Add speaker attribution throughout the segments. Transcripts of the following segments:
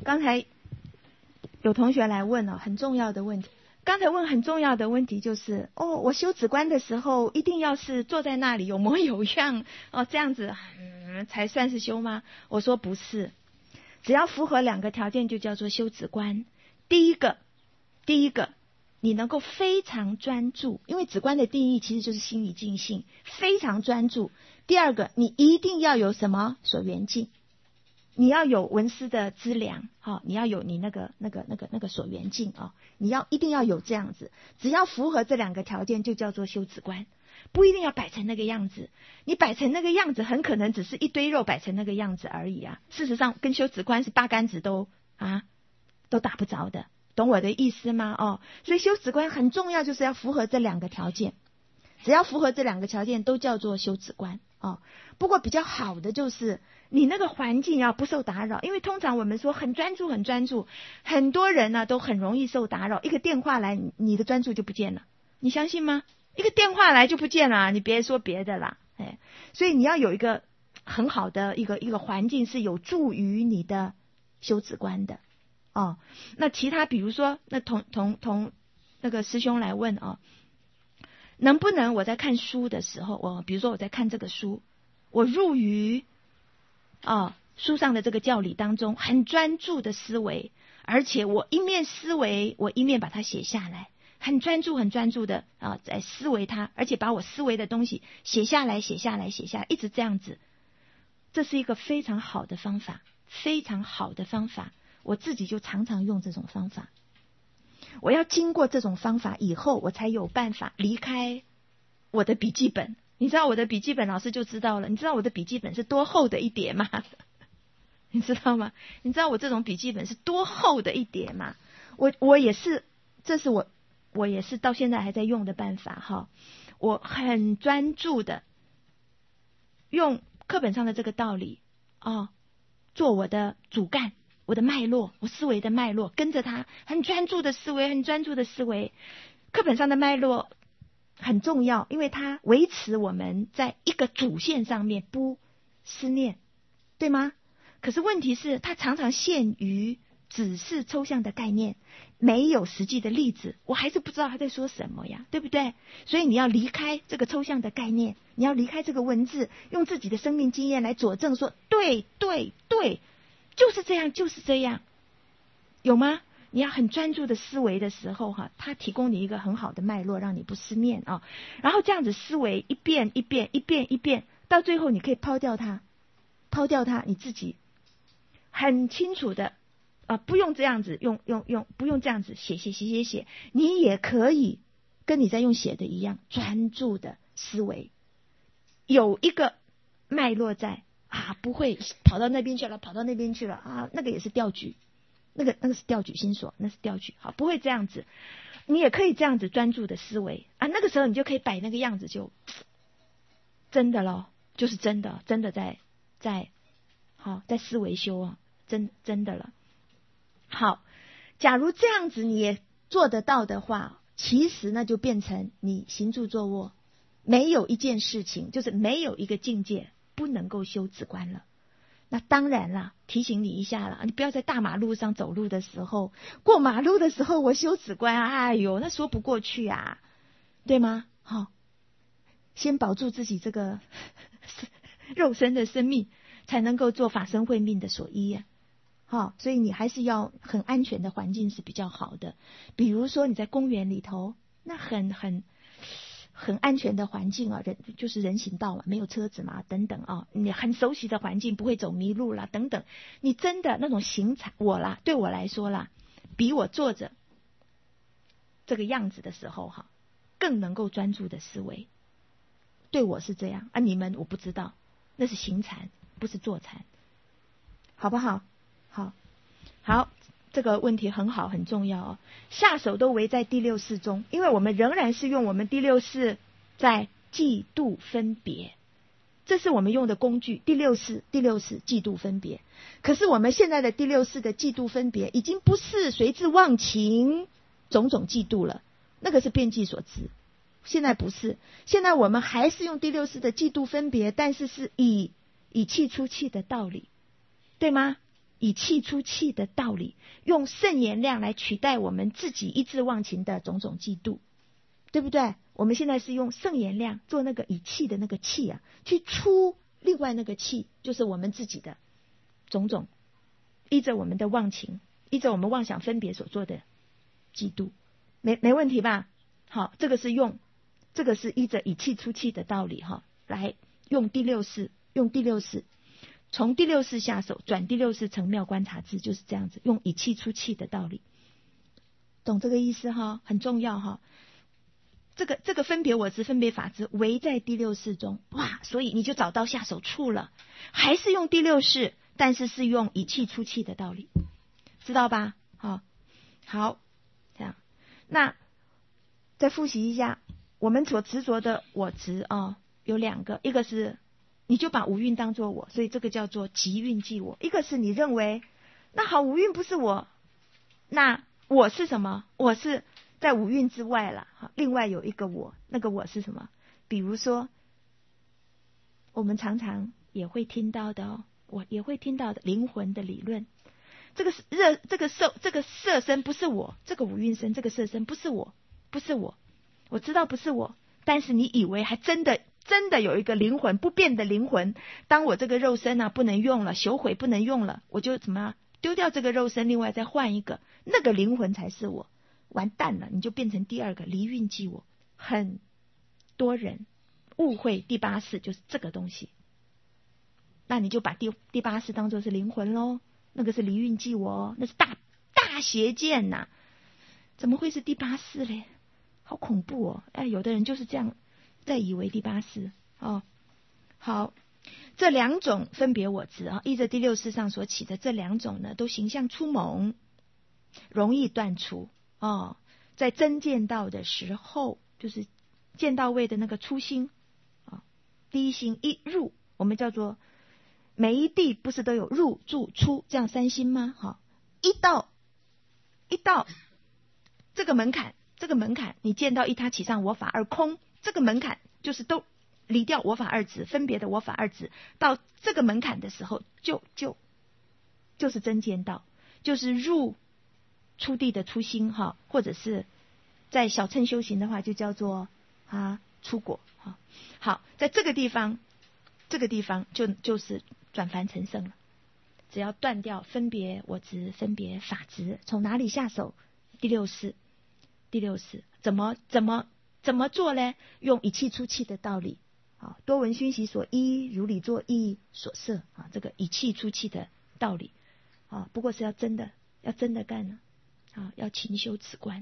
Speaker 1: 刚才有同学来问很重要的问题。刚才问很重要的问题就是我修止观的时候一定要是坐在那里有模有样这样子才算是修吗？我说不是，只要符合2个条件就叫做修止观。第一个你能够非常专注，因为止观的定义其实就是心理静性，非常专注。第二个，你一定要有什么所缘境，你要有闻思的资粮你要有你那个所缘境一定要有这样子。只要符合这2个条件就叫做修止观，不一定要摆成那个样子。你摆成那个样子很可能只是一堆肉摆成那个样子而已事实上跟修止观是8竿子都打不着的，懂我的意思吗？所以修止观很重要，就是要符合这2个条件。只要符合这2个条件都叫做修止观不过比较好的就是你那个环境要不受打扰，因为通常我们说很专注，很多人呢都很容易受打扰。一个电话来，你的专注就不见了，你相信吗？一个电话来就不见了，你别说别的啦。所以你要有一个很好的一个环境是有助于你的修止观的那其他比如说那同那个师兄来问能不能我在看书的时候比如说我在看这个书，我入于书上的这个教理当中很专注的思维，而且我一面思维我一面把它写下来，很专注的在思维它，而且把我思维的东西写下来，一直这样子。这是一个非常好的方法，我自己就常常用这种方法。我要经过这种方法以后，我才有办法离开我的笔记本。你知道我的笔记本，老师就知道了，你知道我的笔记本是多厚的一叠吗？你知道吗？你知道我这种笔记本是多厚的一叠吗？我也是，这是我也是到现在还在用的办法我很专注的用课本上的这个道理做我的主干，我的脉络，我思维的脉络，跟着它很专注的思维。课本上的脉络很重要，因为它维持我们在一个主线上面不思念，对吗？可是问题是它常常限于只是抽象的概念，没有实际的例子，我还是不知道他在说什么呀，对不对？所以你要离开这个抽象的概念，你要离开这个文字，用自己的生命经验来佐证说对，就是这样，有吗？你要很专注的思维的时候它提供你一个很好的脉络，让你不失念然后这样子思维一遍，到最后你可以抛掉它，你自己很清楚的不用这样子用不用这样子写，你也可以跟你在用写的一样专注的思维，有一个脉络在不会跑到那边去了那个也是调举，那个是调举心所，那是调举不会这样子。你也可以这样子专注的思维那个时候你就可以摆那个样子，就真的咯，就是真的在思维修真的了。好，假如这样子你也做得到的话，其实那就变成你行住坐卧没有一件事情，就是没有一个境界不能够修止观了。那当然啦，提醒你一下啦，你不要在大马路上走路的时候，过马路的时候我修止观哎呦那说不过去对吗？先保住自己这个肉身的生命，才能够做法身慧命的所依所以你还是要很安全的环境是比较好的。比如说你在公园里头，那很安全的环境就是人行道没有车子嘛，等等你很熟悉的环境，不会走迷路啦，等等。你真的那种行禅，对我来说啦，比我坐着这个样子的时候更能够专注的思维。对我是这样你们我不知道，那是行禅，不是坐禅，好不好？好，这个问题很好，很重要下手都围在第六识中，因为我们仍然是用我们第六识在嫉妒分别，这是我们用的工具。第六识嫉妒分别，可是我们现在的第六识的嫉妒分别已经不是随自忘情种种嫉妒了，那个是遍计所知。现在不是，现在我们还是用第六识的嫉妒分别，但是是以气出气的道理，对吗？ 以气出气的道理，用圣言量来取代我们自己一志忘情的种种嫉妒，对不对？我们现在是用圣言量做那个以气的那个气啊，去出另外那个气，就是我们自己的种种依着我们的忘情，依着我们妄想分别所做的嫉妒，没问题吧？好，这个是依着以气出气的道理哈，来用第六式，从第六式下手，转第六式成妙观察智，就是这样子，用以气出气的道理，懂这个意思哈？很重要哈。这个分别我执、分别法执围在第六式中，哇，所以你就找到下手处了，还是用第六式，但是是用以气出气的道理，知道吧？好，这样，那再复习一下，我们所执着的我执有两个，一个是你就把五蕴当作我，所以这个叫做即蕴即我；一个是你认为那好，五蕴不是我，那我是什么？我是在五蕴之外了，另外有一个我，那个我是什么？比如说我们常常也会听到的我也会听到的灵魂的理论，这个色身不是我，这个五蕴身这个色身不是我，我知道不是我，但是你以为还真的有一个灵魂，不变的灵魂，当我这个肉身不能用了，朽毁不能用了，我就怎么丢掉这个肉身，另外再换一个，那个灵魂才是我，完蛋了，你就变成第二个离蕴即我。很多人误会第八识就是这个东西，那你就把第八识当作是灵魂咯，那个是离蕴即我，那是大邪见呐，怎么会是第八识嘞？好恐怖有的人就是这样在以为第八识好，这两种分别我执依着第六识上所起的这两种呢，都形象粗猛，容易断除在真见道的时候，就是见到位的那个初心第一心一入，我们叫做每一地不是都有入住出这样三心吗？一到这个门槛，你见到一他起上我法二空，这个门槛就是都离掉我法二执，分别的我法二执，到这个门槛的时候，就是真见道，就是入出地的初心或者是在小乘修行的话，就叫做出果好，在这个地方就是转凡成圣了。只要断掉分别我执、分别法执，从哪里下手？第六识怎么做呢？用以气出气的道理多闻熏习所依，如理作意所摄这个以气出气的道理不过是要真的干呢要勤修此观。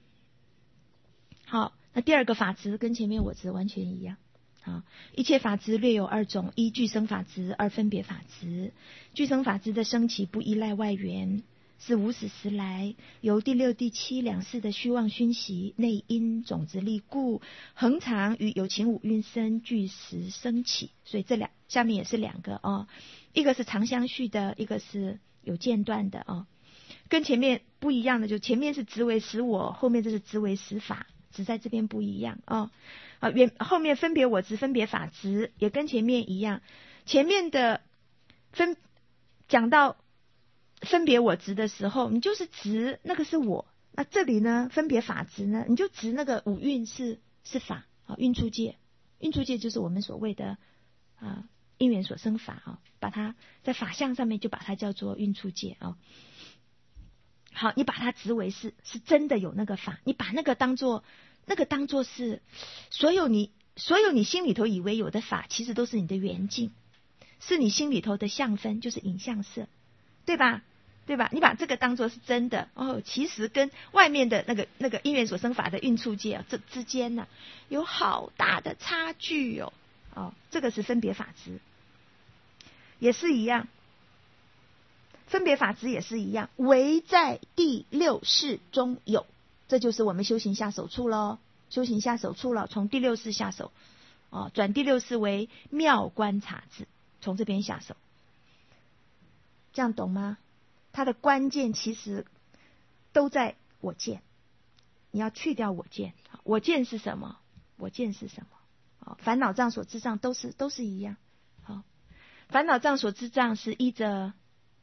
Speaker 1: 好，那第二个法执跟前面我执完全一样一切法执略有二种，一具生法执，二分别法执。具生法执的升起不依赖外缘，是无始时来由第六、第七两世的虚妄熏习内因种子力故，恒常于有情五蕴身具时升起。所以这下面也是两个一个是常相续的，一个是有间断的跟前面不一样的，就前面是执为实我，后面这是执为实法，只在这边不一样后面分别我执、分别法执也跟前面一样，前面的讲到分别我执的时候，你就是执那个是我，那这里呢分别法执呢，你就执那个五蕴是法蕴出界就是我们所谓的因缘所生法把它在法相上面就把它叫做蕴出界好，你把它执为是真的有那个法，你把那个当作是所有你心里头以为有的法，其实都是你的缘境，是你心里头的相分，就是影像色，对吧？你把这个当作是真的其实跟外面的那个因缘所生法的蕴出界这之间呢有好大的差距这个是分别法执，也是一样。分别法执也是一样，唯在第六识中有，这就是我们修行下手处咯。从第六识下手转第六识为妙观察智，从这边下手，这样懂吗？它的关键其实都在我见，你要去掉我见。我见是什么？烦恼障所知障都是一样烦恼障所知障是依着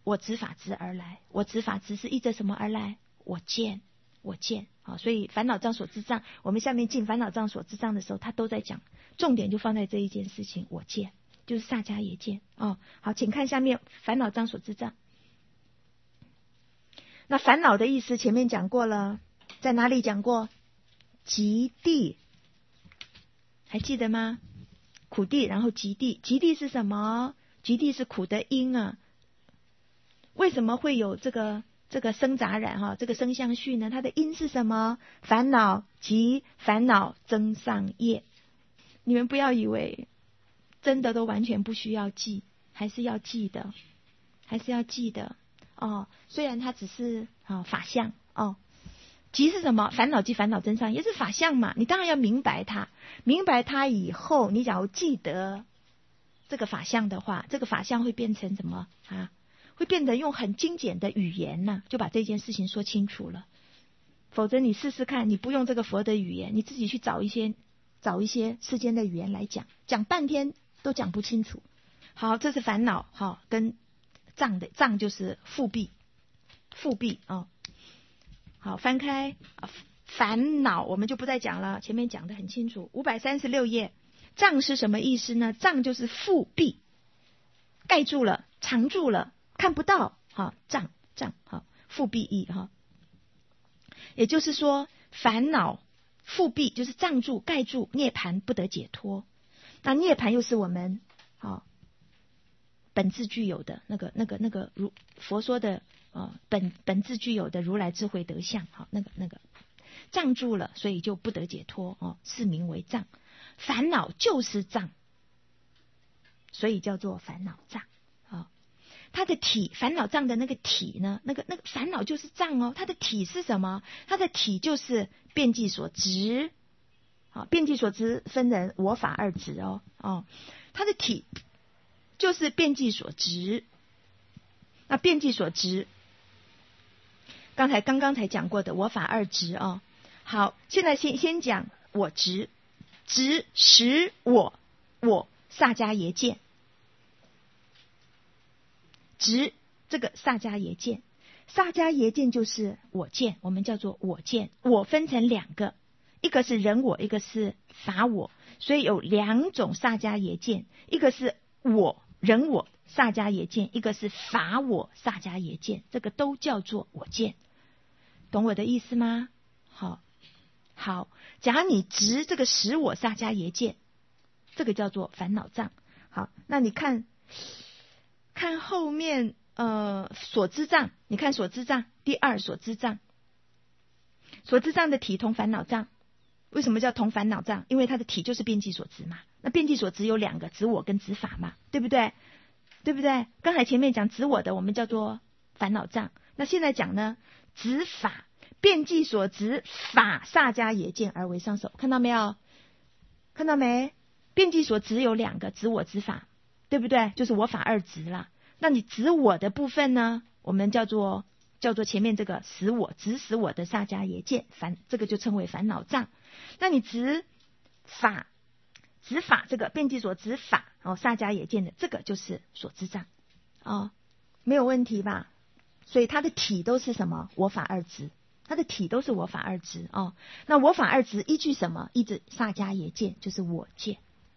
Speaker 1: 我执法执而来，我执法执是依着什么而来？我见，我见。好，所以烦恼障所知障，我们下面进烦恼障所知障的时候，他都在讲，重点就放在这一件事情，我见，就是萨迦耶见。哦，好，请看下面烦恼障所知障。那烦恼的意思前面讲过了，在哪里讲过？极地，还记得吗？苦地，然后极地。极地是什么？极地是苦的因啊。为什么会有这个生杂染哈？这个生相续呢？它的因是什么？烦恼及烦恼增上业。你们不要以为真的都完全不需要记，还是要记的，还是要记的哦。虽然它只是法相哦。即是什么？烦恼即烦恼增上业，是法相嘛？你当然要明白它，明白它以后，你假如记得这个法相的话，这个法相会变成什么啊？会变得用很精简的语言呢，就把这件事情说清楚了。否则你试试看，你不用这个佛的语言，你自己去找一些世间的语言来讲，讲半天都讲不清楚。好，这是烦恼哈，跟障的障就是复辟哦。好，翻开烦恼我们就不再讲了，前面讲得很清楚。536页，障是什么意思呢？障就是复辟，盖住了，藏住了，看不到。好，障好，复辟义哈。也就是说，烦恼复辟就是障住、盖住，涅槃不得解脱。那涅槃又是我们本自具有的那个如佛说的本自具有的如来智慧德相，好，那个障住了，所以就不得解脱哦，是名为障。烦恼就是障，所以叫做烦恼障。它的体，烦恼障的那个体呢，那个烦恼就是障哦。它的体是什么？它的体就是遍计所执。好，遍计所执分人我法二执哦。它的体就是遍计所执。那遍计所执，刚刚才讲过的我法二执哦。好，现在先讲我执，执使我萨迦耶见。执这个萨迦耶见，萨迦耶见就是我见，我们叫做我见。我分成两个，一个是人我，一个是法我，所以有两种萨迦耶见，一个是我人我萨迦耶见，一个是法我萨迦耶见，这个都叫做我见。懂我的意思吗？好，假如你执这个使我萨迦耶见，这个叫做烦恼障。好，那你看后面所知障，你看所知障第二所知障，所知障的体同烦恼障。为什么叫同烦恼障？因为它的体就是遍计所执嘛。那遍计所执有两个，执我跟执法嘛，对不对？刚才前面讲执我的我们叫做烦恼障，那现在讲呢执法，遍计所执法萨迦耶见而为上首。看到没有？看到没？遍计所执有两个，执我执法，对不对？就是我法二执啦。那你执我的部分呢，我们叫做前面这个使我执使我的萨迦耶见，这个就称为烦恼障。那你执法这个遍计所执法萨迦耶见的，这个就是所知障没有问题吧？所以它的体都是什么？我法二执，它的体都是我法二执那我法二执依据什么？依据萨迦耶见，就是我见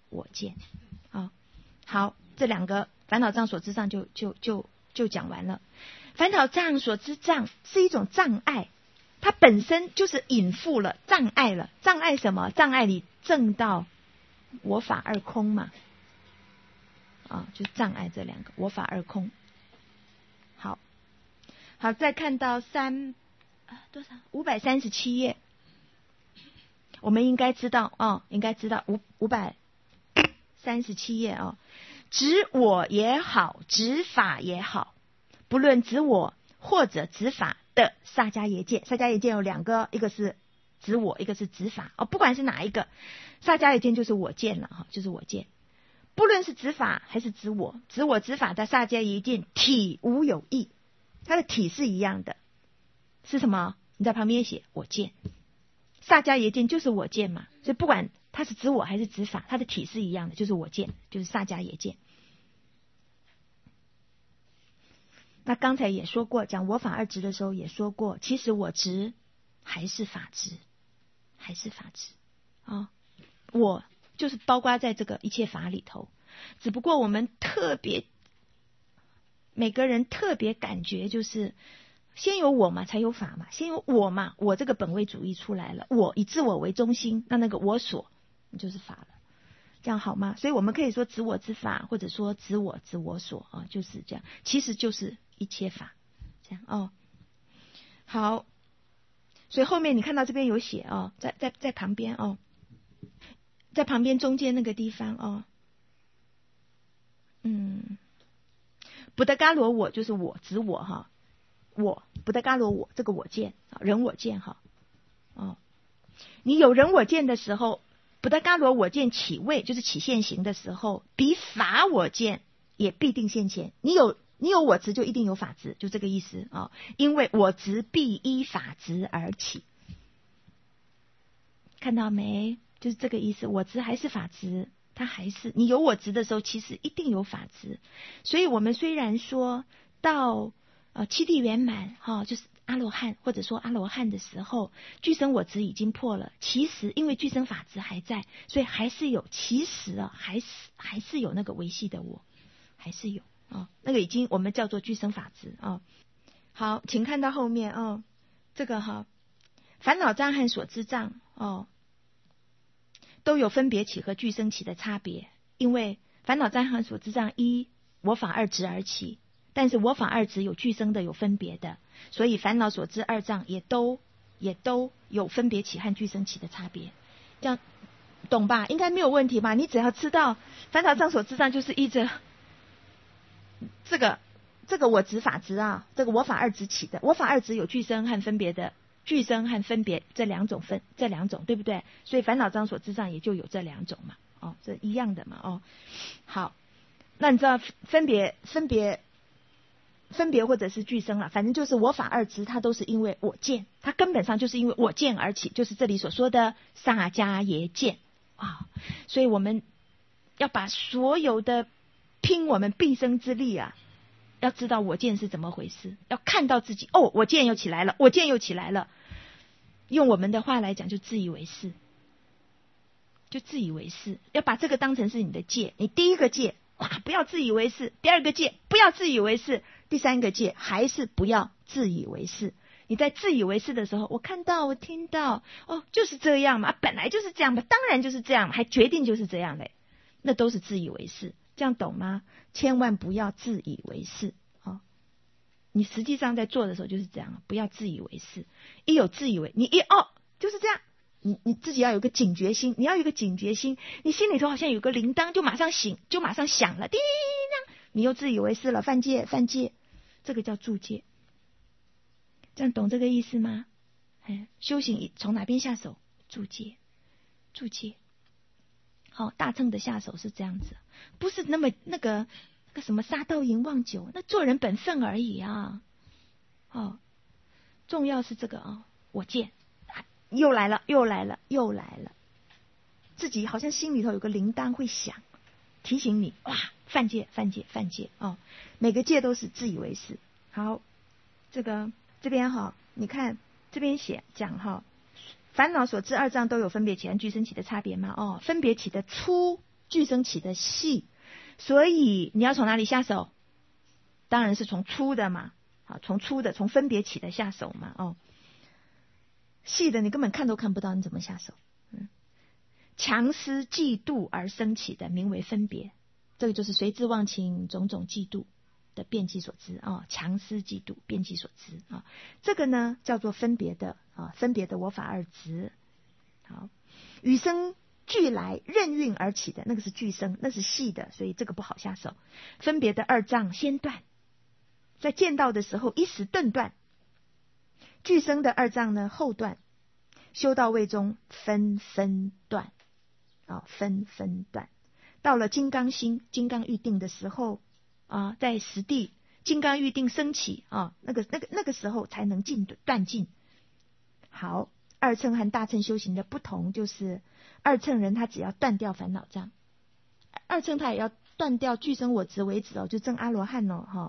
Speaker 1: 好，这两个烦恼障所知障就讲完了。烦恼障所知障是一种障碍，它本身就是引附了障碍了。障碍什么？障碍你证到我法二空嘛就障碍这两个我法二空。好，再看到537页，我们应该知道537页执我也好，执法也好，不论执我或者执法的萨迦耶见。萨迦耶见有两个，一个是执我，一个是执法不管是哪一个，萨迦耶见就是我见了就是我见。不论是执法还是执我执法的萨迦耶见体无有异，它的体是一样的，是什么？你在旁边写我见，萨迦耶见就是我见嘛，所以不管它是执我还是执法，它的体是一样的，就是我见，就是萨迦耶见。 那刚才也说过，讲我法二执的时候也说过，其实我执还是法执，还是法执啊。我就是包括在这个一切法里头，只不过我们特别，每个人特别感觉就是先有我嘛，才有法嘛，先有我嘛，我这个本位主义出来了，我以自我为中心，那个我所就是法了，这样好吗？所以我们可以说执我之法，或者说执我之我所啊，就是这样，其实就是一切法，这样哦。好，所以后面你看到这边有写哦，在旁边哦。在旁边中间那个地方哦，布德伽罗我就是我指我哈，我布德伽罗我这个我见人我见哈哦，你有人我见的时候，布德伽罗我见起位就是起现行的时候，比法我见也必定现前。你有我执就一定有法执，就这个意思啊、哦。因为我执必依法执而起，看到没？就是这个意思，我执还是法执，它还是你有我执的时候，其实一定有法执。所以我们虽然说到七地圆满哈，就是阿罗汉或者说阿罗汉的时候，具生我执已经破了，其实因为具生法执还在，所以还是有，其实啊还是有那个维系的我，还是有啊，那个已经我们叫做具生法执啊。好，请看到后面哦，这个哈烦恼障和所知障哦。都有分别起和具生起的差别，因为烦恼障和所知障依我法二执而起，但是我法二执有具生的有分别的，所以烦恼所知二障也都有分别起和具生起的差别，这样懂吧？应该没有问题吧？你只要知道烦恼障所知障就是依着这个我执法执啊，这个我法二执起的，我法二执有具生和分别的。具生和分别这两种对不对？所以烦恼障所知障也就有这两种嘛，哦，这一样的嘛，哦，好，那你知道分别或者是具生了，反正就是我法二执，它都是因为我见，它根本上就是因为我见而起，就是这里所说的萨迦耶见啊，所以我们要把所有的拼我们毕生之力啊。要知道我见是怎么回事，要看到自己哦，我见又起来了，我见又起来了。用我们的话来讲，就自以为是，要把这个当成是你的戒。你第一个戒，哇，不要自以为是；第二个戒，不要自以为是；第三个戒，还是不要自以为是。你在自以为是的时候，我看到，我听到，哦，就是这样嘛，本来就是这样嘛，当然就是这样，还决定就是这样嘞，那都是自以为是。这样懂吗？千万不要自以为是哦！你实际上在做的时候就是这样，不要自以为是。一有自以为，你就是这样，你自己要有个警觉心，你要有一个警觉心，你心里头好像有个铃铛，就马上醒，就马上响了，叮，你又自以为是了，犯戒，这个叫助戒。这样懂这个意思吗？修行从哪边下手？助戒。好，大乘的下手是这样子，不是那个什么杀盗淫妄酒，那做人本分而已啊。哦，重要是这个啊，我见又来了，自己好像心里头有个铃铛会响，提醒你哇，犯戒哦，每个戒都是自以为是。好，这边哈，你看这边讲哈。烦恼所知二障都有分别起和具生起的差别吗？哦，分别起的粗，具生起的细，所以你要从哪里下手？当然是从粗的嘛，好，从粗的，从分别起的下手嘛，哦，细的你根本看都看不到，你怎么下手？强思嫉妒而生起的名为分别，这个就是随之忘情种种嫉妒的遍计所知啊，强思嫉妒遍计所知啊，这个呢叫做分别的啊，分别的我法二执。好，与生俱来任运而起的那个是俱生，那是细的，所以这个不好下手。分别的二障先断，在见到的时候一时顿断，俱生的二障呢后断，修道位中分断啊，分断。到了金刚心、金刚预定的时候啊，在实地金刚预定升起啊，那个时候才能断尽。好，二乘和大乘修行的不同就是二乘人他只要断掉烦恼障，二乘他也要断掉具生我执为止哦，就证阿罗汉哦哈。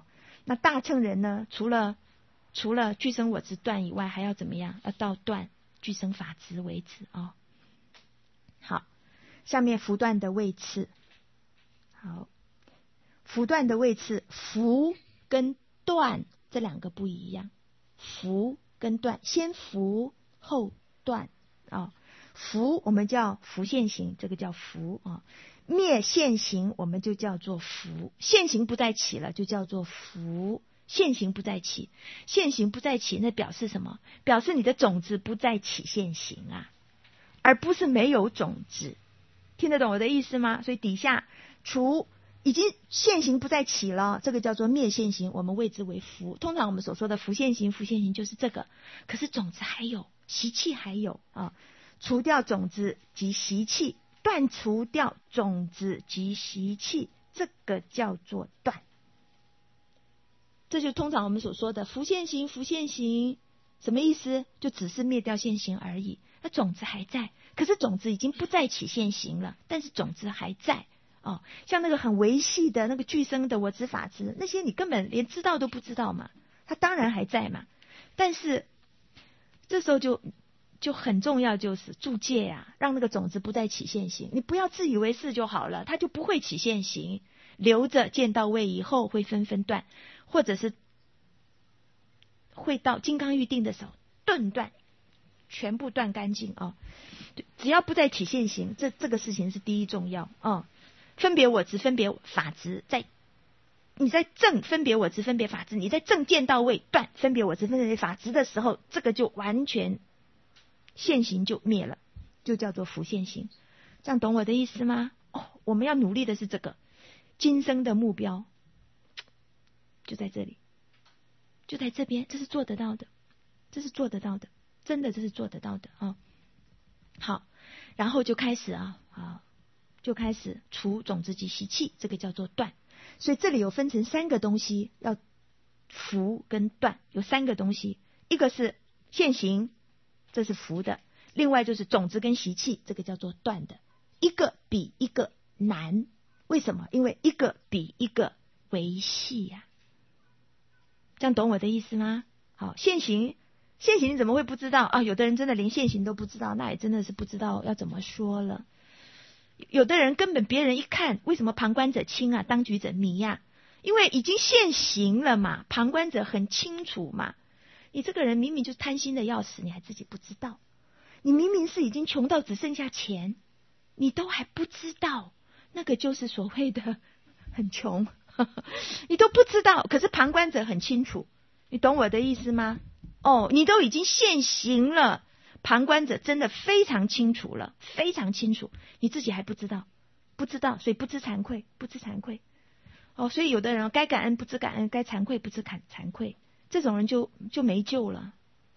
Speaker 1: 那大乘人呢，除了俱生我执断以外，还要怎么样？要到断俱生法执为止哦。好，下面福断的位次。好，福断的位次，福跟断这两个不一样。福跟断，先福后断啊。福我们叫福现行，这个叫福啊。灭现行我们就叫做福，现行不再起了就叫做福。现行不再起，现行不再起，那表示什么？表示你的种子不再起现行啊，而不是没有种子。听得懂我的意思吗？所以底下除已经现行不再起了，这个叫做灭现行，我们谓之为福。通常我们所说的福现行就是这个，可是种子还有，习气还有啊。除掉种子及习气，断除掉种子及习气，这个叫做断。这就通常我们所说的福现行，什么意思？就只是灭掉现行而已，那种子还在，可是种子已经不再起现行了，但是种子还在哦。像那个很微细的那个俱生的我执法执，那些你根本连知道都不知道嘛，它当然还在嘛。但是这时候就很重要，就是助戒呀，让那个种子不再起现行。你不要自以为是就好了，它就不会起现行，留着见到位以后会纷纷断，或者是会到金刚预定的时候顿断，全部断干净啊！只要不再起现行，这个事情是第一重要啊。分别我执、分别法执，你在正分别我执、分别法执，你在正见到位断分别我执、分别法执的时候，这个就完全现行就灭了，就叫做福现行。这样懂我的意思吗？哦，我们要努力的是这个，今生的目标就在这里，就在这边，这是做得到的，这是做得到的，真的这是做得到的啊。好，然后就开始就开始除种子及习气，这个叫做断。所以这里有分成三个东西，要福跟断，有三个东西，一个是现行，这是福的，另外就是种子跟习气，这个叫做断的。一个比一个难，为什么？因为一个比一个为细呀。这样懂我的意思吗？好，现行你怎么会不知道啊？有的人真的连现行都不知道，那也真的是不知道要怎么说了。有的人根本别人一看，为什么旁观者清啊，当局者迷啊？因为已经现行了嘛，旁观者很清楚嘛。你这个人明明就是贪心的要死，你还自己不知道。你明明是已经穷到只剩下钱，你都还不知道，那个就是所谓的很穷。你都不知道，可是旁观者很清楚，你懂我的意思吗？哦，你都已经现行了，旁观者真的非常清楚了，非常清楚，你自己还不知道，所以不知惭愧。哦，所以有的人该感恩不知感恩，该惭愧不知惭愧，这种人就没救了，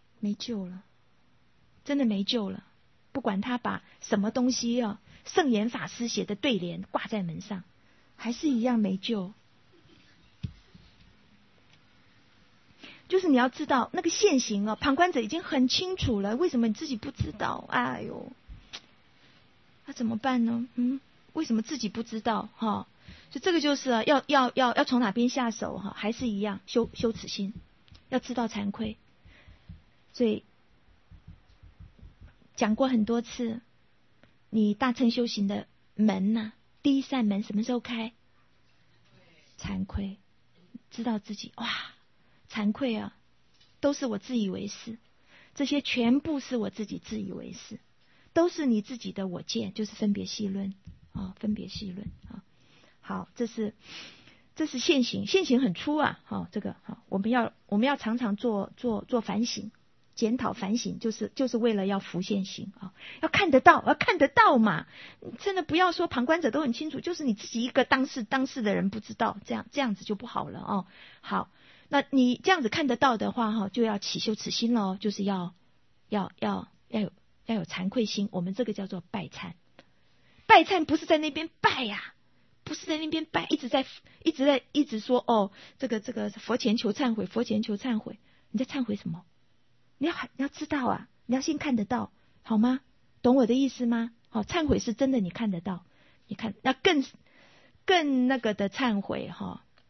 Speaker 1: 真的没救了。不管他把什么东西圣严法师写的对联挂在门上，还是一样没救。就是你要知道那个现行旁观者已经很清楚了，为什么你自己不知道？哎呦，那怎么办呢？为什么自己不知道？所以这个就是要从哪边下手还是一样修此心，要知道惭愧。所以讲过很多次，你大乘修行的门第一扇门什么时候开？惭愧，知道自己惭愧啊，都是我自以为是，这些全部是我自己自以为是，都是你自己的我见，就是分别细论分别细论好，这是现行很粗这个我们要常常做反省、检讨、反省，就是为了要服现行要看得到嘛。真的不要说旁观者都很清楚，就是你自己一个当事的人不知道，这样子就不好了好。那你这样子看得到的话就要起修此心了就是要有惭愧心。我们这个叫做拜忏。拜忏不是在那边拜不是在那边拜，一直说这个佛前求忏悔，你在忏悔什么？你要知道你要先看得到，好吗？懂我的意思吗？忏悔是真的你看得到，你看那更那个的忏悔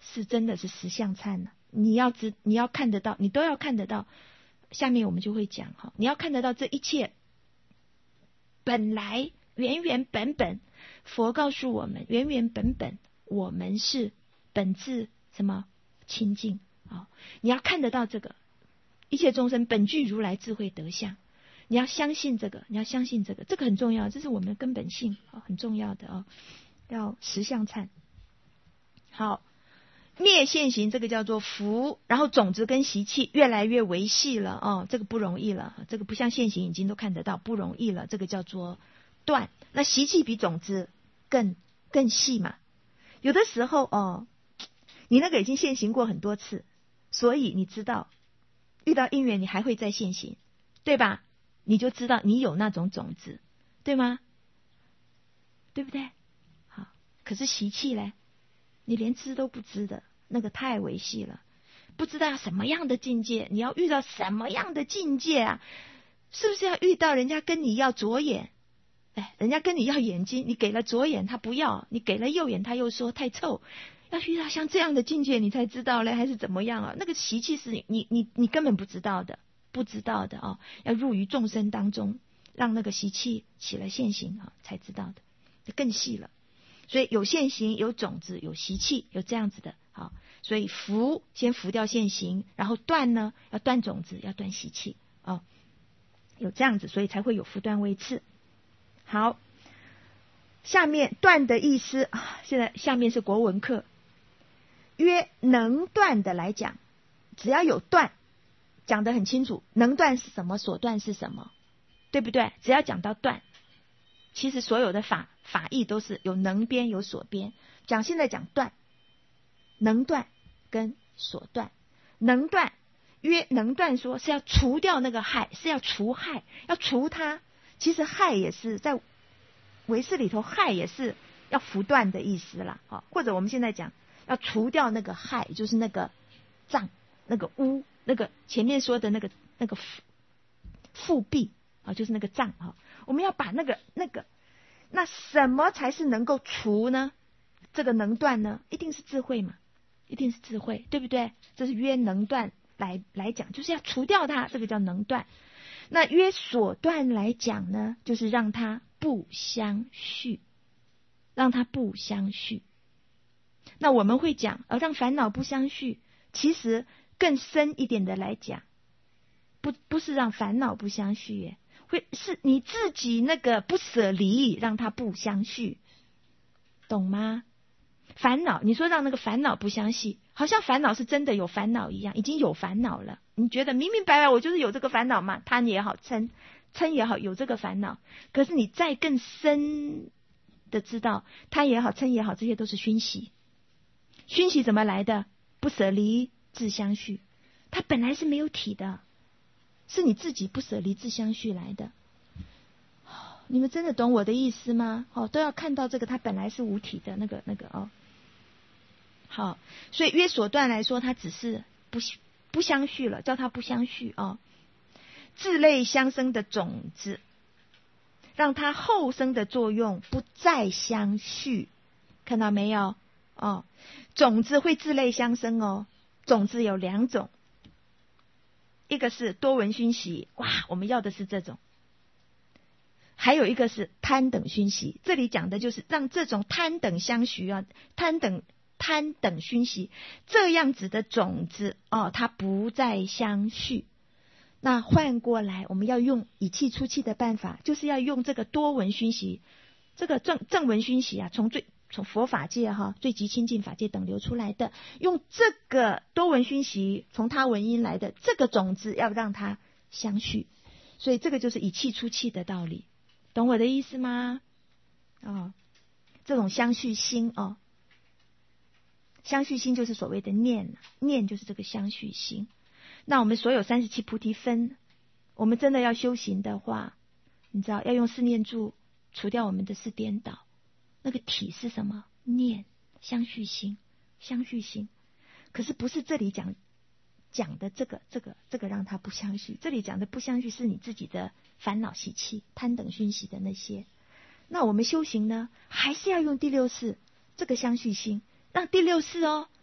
Speaker 1: 是真的是实相参了。你要看得到，你都要看得到。下面我们就会讲哈，你要看得到这一切本来原原本本，佛告诉我们原原本本我们是本自什么清净啊？你要看得到这个一切众生本具如来智慧德相，你要相信这个，你要相信这个，这个很重要，这是我们的根本性啊，很重要的啊，要实相参。好，灭现行这个叫做福，然后种子跟习气越来越维系了哦，这个不容易了，这个不像现行已经都看得到，不容易了，这个叫做断。那习气比种子更细嘛，有的时候哦，你那个已经现行过很多次，所以你知道遇到因缘你还会再现行，对吧？你就知道你有那种种子，对吗？对不对？好，可是习气嘞，你连知都不知的，那个太维系了，不知道什么样的境界，你要遇到什么样的境界啊？是不是要遇到人家跟你要左眼，哎，人家跟你要眼睛，你给了左眼他不要，你给了右眼他又说太臭，要遇到像这样的境界你才知道嘞，还是怎么样啊？那个习气是你根本不知道的，不知道的哦，要入于众生当中，让那个习气起了现行啊，才知道的，更细了。所以有现行，有种子，有习气，有这样子的。好，所以伏先伏掉现行，然后断呢，要断种子，要断习气哦，有这样子，所以才会有伏断位次。好，下面断的意思，现在下面是国文课，约能断的来讲，只要有断，讲得很清楚，能断是什么，所断是什么，对不对？只要讲到断，其实所有的法义都是有能边有所边。现在讲断，能断跟所断。能断约能断说是要除掉那个害，是要除害，要除它。其实害也是在唯识里头，害也是要伏断的意思啦。或者我们现在讲要除掉那个害，就是那个障、那个污、那个前面说的那个复蔽啊，就是那个障啊。我们要把那个，那什么才是能够除呢？这个能断呢，一定是智慧嘛，一定是智慧，对不对？这是约能断来讲，就是要除掉它，这个叫能断。那约所断来讲呢，就是让它不相续，让它不相续。那我们会讲让烦恼不相续，其实更深一点的来讲，不是让烦恼不相续耶，会是你自己那个不舍离，让它不相续，懂吗？烦恼，你说让那个烦恼不相续，好像烦恼是真的有烦恼一样，已经有烦恼了。你觉得明明白白我就是有这个烦恼嘛，贪也好，嗔也好，有这个烦恼。可是你再更深的知道，贪也好，嗔也好，这些都是熏习。熏习怎么来的？不舍离自相续，它本来是没有体的，是你自己不舍离自相续来的。你们真的懂我的意思吗？都要看到这个，它本来是无体的那个哦。好，所以约所断来说，它只是不相续了，叫它不相续哦。自类相生的种子，让它后生的作用不再相续，看到没有？哦，种子会自类相生哦。种子有两种，一个是多闻熏习，哇，我们要的是这种。还有一个是贪等熏习，这里讲的就是让这种贪等相续啊，贪等熏习这样子的种子哦，它不再相续。那换过来，我们要用以气出气的办法，就是要用这个多闻熏习，这个正闻熏习啊，从佛法界最极清净法界等流出来的，用这个多闻熏习从他闻音来的这个种子，要让它相续。所以这个就是以气出气的道理。懂我的意思吗？这种相续心哦，相续心就是所谓的念，念就是这个相续心。那我们所有37菩提分，我们真的要修行的话，你知道要用四念住除掉我们的四颠倒。那个体是什么？念，相续心，相续心。可是不是这里讲的这个让它不相续，这里讲的不相续是你自己的烦恼习气、贪等熏习的那些。那我们修行呢，还是要用第六识这个相续心，让第六识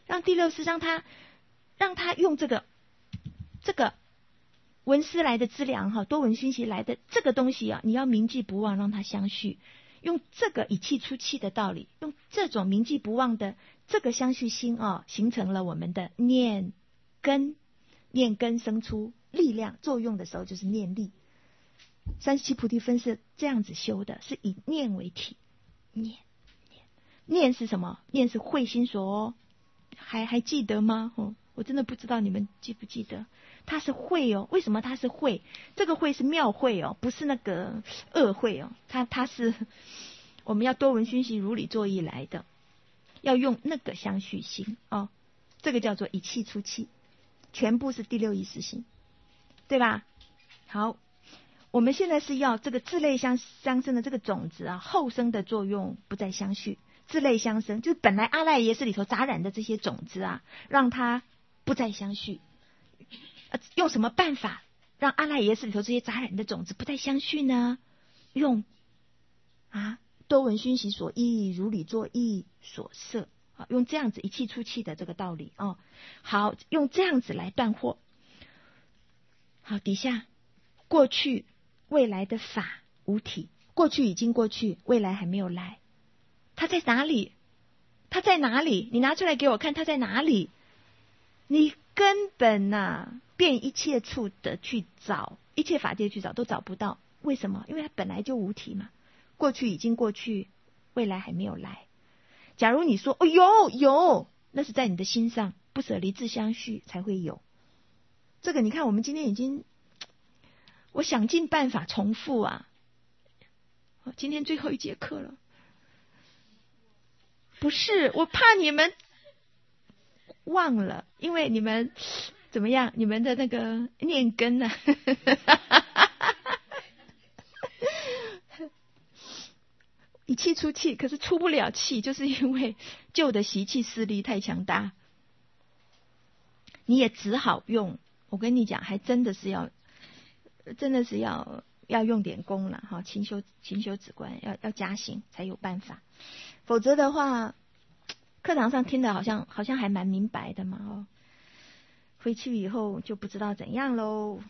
Speaker 1: 让第六识让他用这个闻思来的资粮哈，多闻熏习来的这个东西啊，你要铭记不忘，让它相续。用这个以气出气的道理，用这种铭记不忘的这个相续心啊，形成了我们的念根。念根生出力量作用的时候，就是念力。37菩提分是这样子修的，是以念为体。念是什么？念是慧心所哦，还记得吗？我真的不知道你们记不记得，它是慧哦。为什么它是慧？这个慧是妙慧哦，不是那个恶慧哦。它是我们要多闻熏习如理作意来的，要用那个相续心哦，这个叫做以气出气，全部是第六意识心，对吧？好，我们现在是要这个自类相生的这个种子啊，后生的作用不再相续，自类相生，就是本来阿赖耶识里头杂染的这些种子啊，让它不再相续。用什么办法让阿赖耶识里头这些杂染的种子不再相续呢？用多闻熏习所依，如理作意所摄，用这样子一气出气的这个道理哦。好，用这样子来断惑。好，底下过去未来的法无体，过去已经过去，未来还没有来，它在哪里？它在哪里？你拿出来给我看，它在哪里？你根本遍一切处的去找，一切法界去找都找不到。为什么？因为它本来就无体嘛。过去已经过去，未来还没有来。假如你说有，那是在你的心上不舍离自相续才会有。这个你看，我们今天已经，我想尽办法重复今天最后一节课了。不是，我怕你们忘了，因为你们怎么样？你们的那个念根一气出气，可是出不了气，就是因为旧的习气势力太强大，你也只好用。我跟你讲，还真的是要用点功了哈，勤修止观，要加行才有办法，否则的话，课堂上听的好像还蛮明白的嘛回去以后就不知道怎样喽。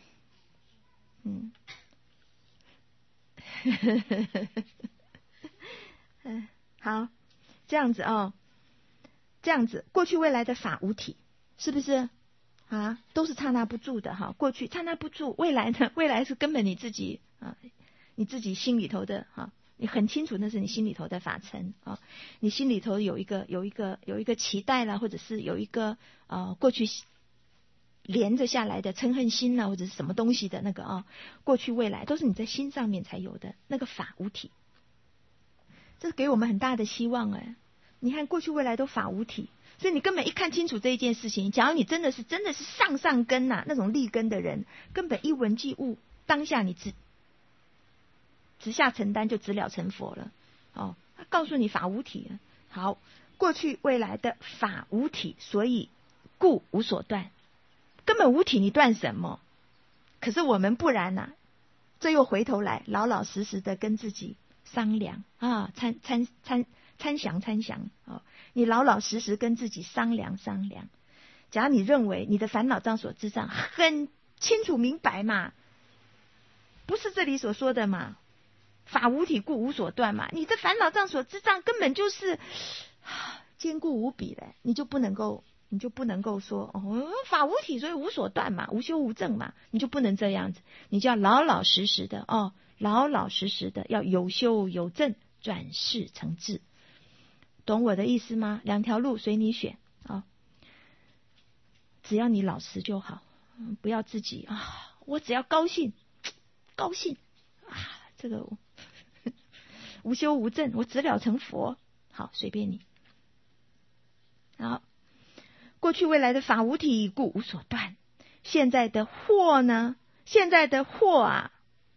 Speaker 1: 好，这样子这样子，过去未来的法无体，是不是都是刹那不住的过去刹那不住，未来呢？未来是根本你自己你自己心里头的你很清楚那是你心里头的法尘你心里头有一个期待啦，或者是有一个过去连着下来的嗔恨心啦，或者是什么东西的那个过去未来都是你在心上面才有的那个法无体。这是给我们很大的希望你看过去未来都法无体，所以你根本一看清楚这一件事情，假如你真的是上根那种立根的人，根本一闻即悟，当下你直下承担就直了成佛了他告诉你法无体了。好，过去未来的法无体，所以故无所断，根本无体，你断什么？可是我们不然这又回头来老老实实的跟自己商量参详你老老实实跟自己商量。假如你认为你的烦恼障所知障很清楚明白嘛，不是这里所说的嘛，法无体故无所断嘛，你的烦恼障所知障根本就是坚固无比的，你就不能够说法无体所以无所断嘛，无修无证嘛，你就不能这样子，你就要老老实实的要有修有证，转世成智。懂我的意思吗？两条路随你选只要你老实就好，不要自己我只要高兴这个无修无证，我直了成佛，好，随便你。好，过去未来的法无体故无所断。现在的惑呢？现在的惑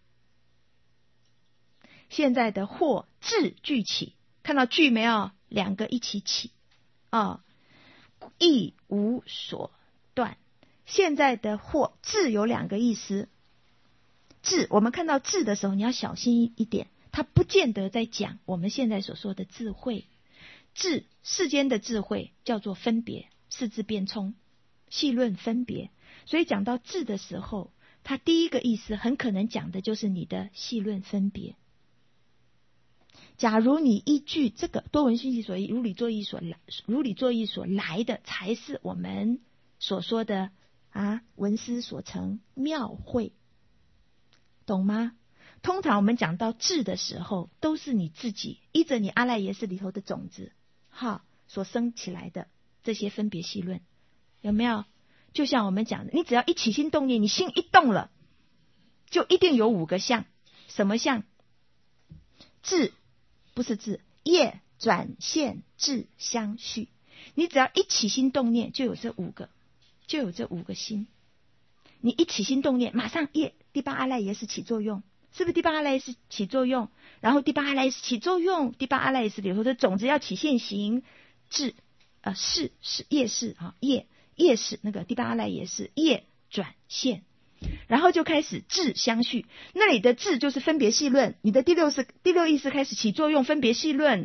Speaker 1: 智俱起，看到俱没有？两个一起起亦无所断。现在的惑智有两个意思，智我们看到智的时候，你要小心一点，它不见得在讲我们现在所说的智慧。智世间的智慧叫做分别， 四字变冲，细论分别。所以讲到智的时候，它第一个意思很可能讲的就是你的细论分别。假如你依据这个多闻熏习所依，如理作意所来的，才是我们所说的闻思所成妙慧，懂吗？通常我们讲到智的时候，都是你自己依着你阿赖耶识里头的种子所生起来的这些分别细论，有没有？就像我们讲的，你只要一起心动念，你心一动了，就一定有5个相。什么相？智不是智，业转现智相续。你只要一起心动念，就有这5个心。你一起心动念，马上业第8阿赖耶识起作用，是不是第8阿赖耶识起作用？然后第8阿赖耶识起作用，第8阿赖耶识里头的种子要起现行，智是业识业识那个第8阿赖耶识业转现，然后就开始智相续。那里的智就是分别细论，你的第六意识开始起作用，分别细论。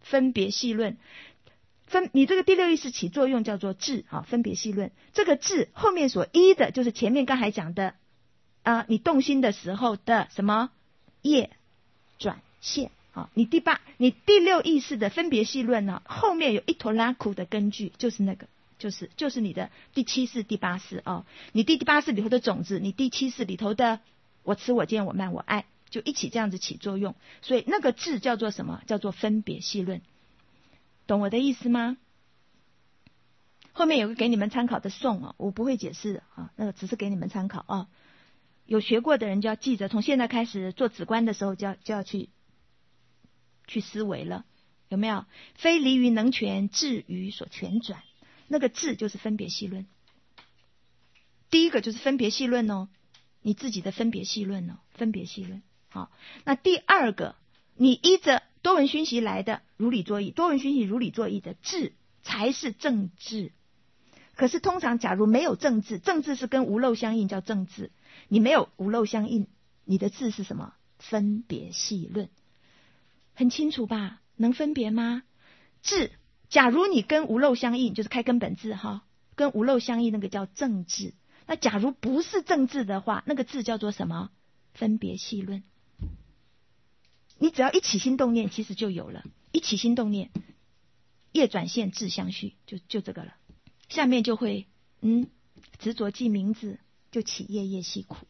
Speaker 1: 你这个第6意识起作用叫做智分别细论。这个智后面所依的就是前面刚才讲的你动心的时候的什么业转现你第6意识的分别细论后面有一坨拉苦的根据，就是那个就是你的第7识第8识你第8识里头的种子，你第7识里头的我痴我见我慢我爱，就一起这样子起作用。所以那个智叫做什么？叫做分别细论。懂我的意思吗？后面有个给你们参考的颂我不会解释那个只是给你们参考有学过的人就要记着，从现在开始做止观的时候就要去思维了，有没有？非离于能全，智于所全转。那个智就是分别细论，第一个就是分别细论你自己的分别细论分别细论。好，那第二个，你依着多闻熏习来的如理作意，多闻熏习如理作意的智才是正智。可是通常假如没有正智，正智是跟无漏相应叫正智，你没有无漏相应，你的智是什么？分别细论。很清楚吧？能分别吗？智假如你跟无漏相应，就是开根本智跟无漏相应那个叫正智。那假如不是正智的话，那个智叫做什么？分别细论。你只要一起心动念，其实就有了。一起心动念，业转现智相续，就这个了。下面就会执着记名字，就起夜夜系苦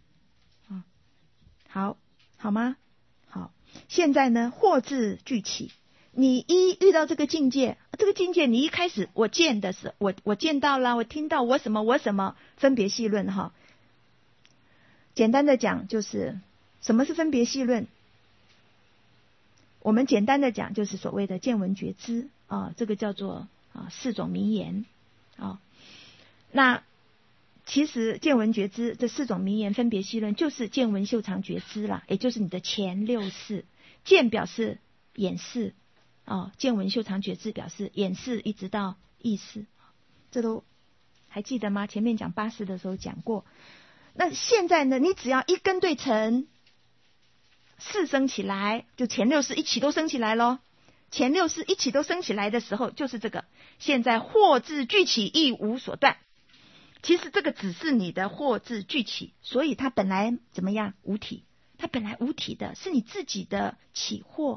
Speaker 1: 好吗？好，现在呢，惑智俱起。你遇到这个境界，你一开始我见的是我见到了，我听到我什么分别细论简单的讲，就是什么是分别细论？我们简单的讲，就是所谓的见闻觉知这个叫做4种名言那其实见闻觉知这4种名言分别细论，就是见闻嗅尝觉知啦，也就是你的前6识。见表示眼识见闻嗅尝觉知表示眼识一直到意识，这都还记得吗？前面讲8识的时候讲过。那现在呢，你只要一根对尘4升起来，就前6识一起都升起来咯。前6识一起都升起来的时候，就是这个现在惑智俱起，亦无所断。其实这个只是你的惑智俱起，所以它本来怎么样？无体。它本来无体的，是你自己的起惑，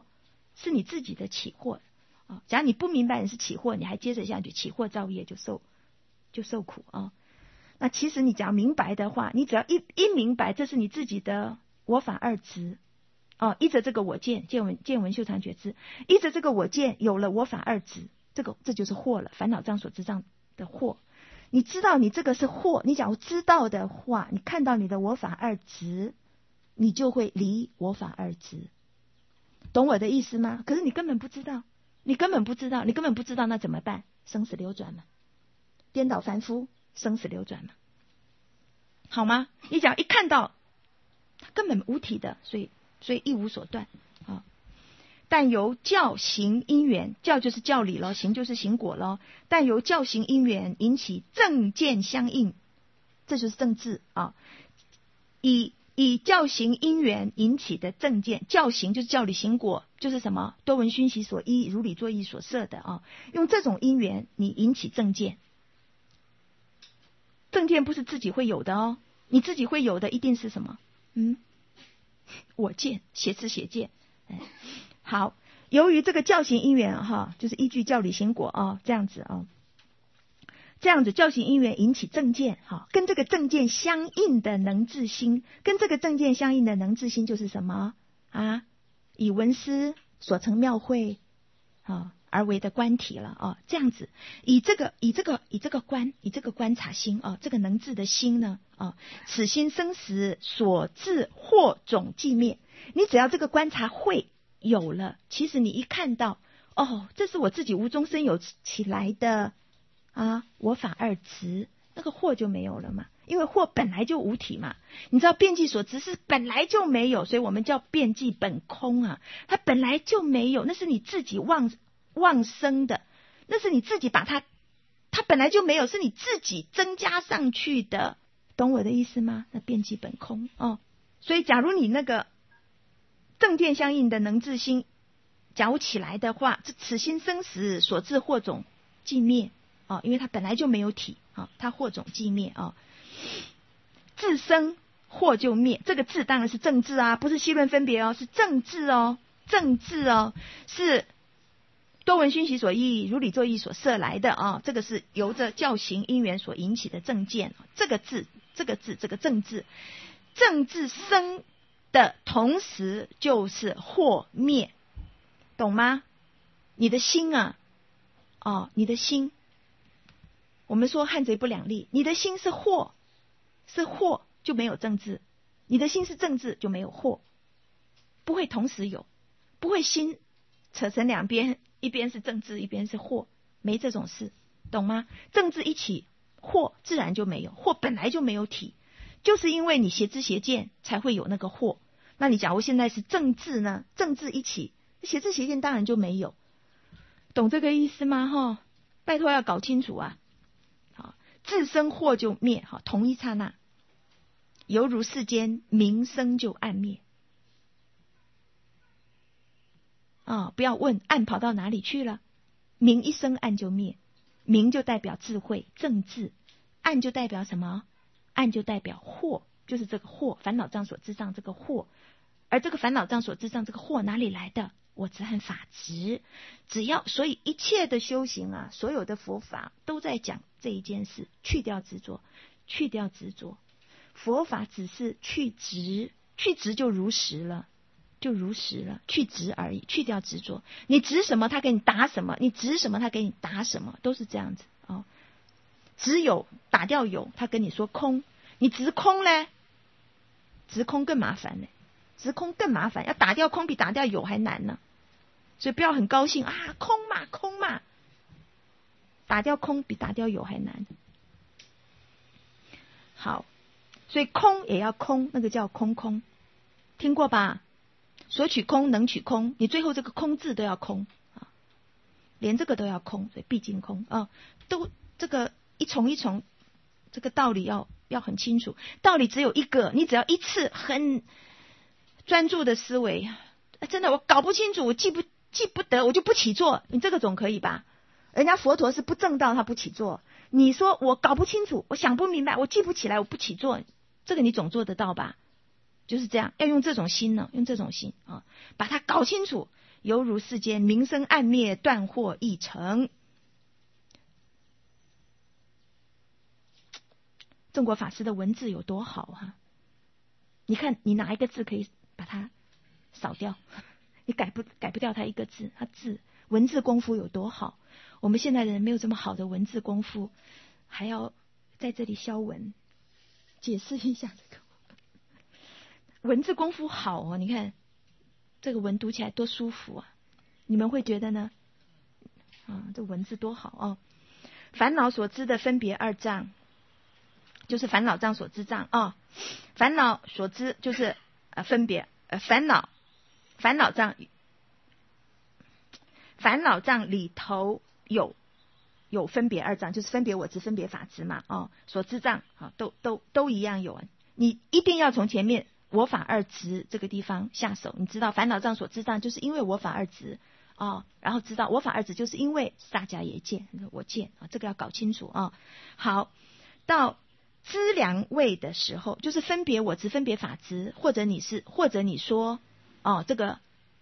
Speaker 1: 假如你不明白你是起惑，你还接着下去起惑造业，就受苦那其实你只要明白的话，你只要一明白，这是你自己的我法二执依着这个我见闻嗅尝觉知，依着这个我见有了我法二执，这就是惑了，烦恼障所知障的惑。你知道你这个是惑，你假如知道的话，你看到你的我法二执，你就会离我法二执。懂我的意思吗？可是你根本不知道，那怎么办？生死流转嘛，颠倒凡夫，生死流转嘛，好吗？你只要一看到它根本无体的，所以一无所断但由教行因缘，教就是教理咯，行就是行果咯。但由教行因缘引起正见相应，这就是正智以教行因缘引起的正见，教行就是教理行果，就是什么？多闻熏习所依，如理作意所摄的用这种因缘你引起正见， 正见不是自己会有的哦，你自己会有的一定是什么？我见，邪知邪见。好，由于这个教行因缘哈，就是依据教理行果这样子这样子教行因缘引起正见跟这个正见相应的能至心，跟这个正见相应的能至心就是什么以闻思所成妙慧而为的观体了这样子，以这个观察心这个能至的心呢此心生时所至惑种寂灭。你只要这个观察慧有了，其实你一看到这是我自己无中生有起来的我法二执，那个惑就没有了嘛，因为惑本来就无体嘛。你知道遍计所知是本来就没有，所以我们叫遍计本空它本来就没有，那是你自己妄生的，那是你自己把它本来就没有，是你自己增加上去的，懂我的意思吗？那遍计本空所以假如你那个正见相应的能至心假如起来的话，此心生时所至惑种寂灭因为它本来就没有体它惑种寂灭自生惑就灭。这个智当然是正智不是细论分别是正智正智是多闻熏习所依，如理作意所摄来的这个是由着教行因缘所引起的正见。这个正智生的同时就是惑灭，懂吗？你的心你的心，我们说汉贼不两立，你的心是惑就没有正智，你的心是正智就没有惑，不会同时有，不会心扯成两边，一边是正智一边是惑，没这种事，懂吗？正智一起，惑自然就没有，惑本来就没有体，就是因为你邪知邪见才会有那个惑。那你假如现在是正智呢？正智一起，邪知邪见当然就没有，懂这个意思吗？拜托要搞清楚自生惑就灭同一刹那，犹如世间明生就暗灭不要问暗跑到哪里去了，明一生暗就灭。明就代表智慧正智，暗就代表什么？暗就代表惑，就是这个惑，烦恼障所知障这个惑。而这个烦恼障所知障这个惑哪里来的？我执和法执。所以一切的修行所有的佛法都在讲这一件事，去掉执着，去掉执着。佛法只是去执，去执就如实了，去执而已，去掉执着。你执什么他给你打什么，你执什么他给你打什么，都是这样子只有打掉有，他跟你说空，你执空呢？执空更麻烦呢，执空更麻烦，要打掉空比打掉有还难呢。所以不要很高兴空嘛，打掉空比打掉有还难。好，所以空也要空，那个叫空，听过吧？所取空能取空，你最后这个空字都要空连这个都要空，所以毕竟空都这个一重一重，这个道理要很清楚。道理只有一个，你只要一次很专注的思维，真的我搞不清楚，我记不得，我就不起坐，你这个总可以吧？人家佛陀是不正道，他不起坐。你说我搞不清楚，我想不明白，我记不起来，我不起坐，这个你总做得到吧？就是这样，要用这种心呢，用这种心把它搞清楚。犹如世间明生暗灭，断惑亦成。中国法师的文字有多好你看你哪一个字可以把它扫掉？你改不掉它一个字，它文字功夫有多好？我们现在的人没有这么好的文字功夫，还要在这里消文，解释一下这个文字功夫好你看这个文读起来多舒服你们会觉得呢？这文字多好烦恼所知的分别二障，就是烦恼障所知障烦恼所知就是分别烦恼障里头有分别二障，就是分别我执分别法执嘛所知障都一样有你一定要从前面我法二执这个地方下手。你知道烦恼障所知障就是因为我法二执然后知道我法二执就是因为萨迦耶见我见这个要搞清楚好，到知良位的时候，就是分别我执、分别法执，或者你说这个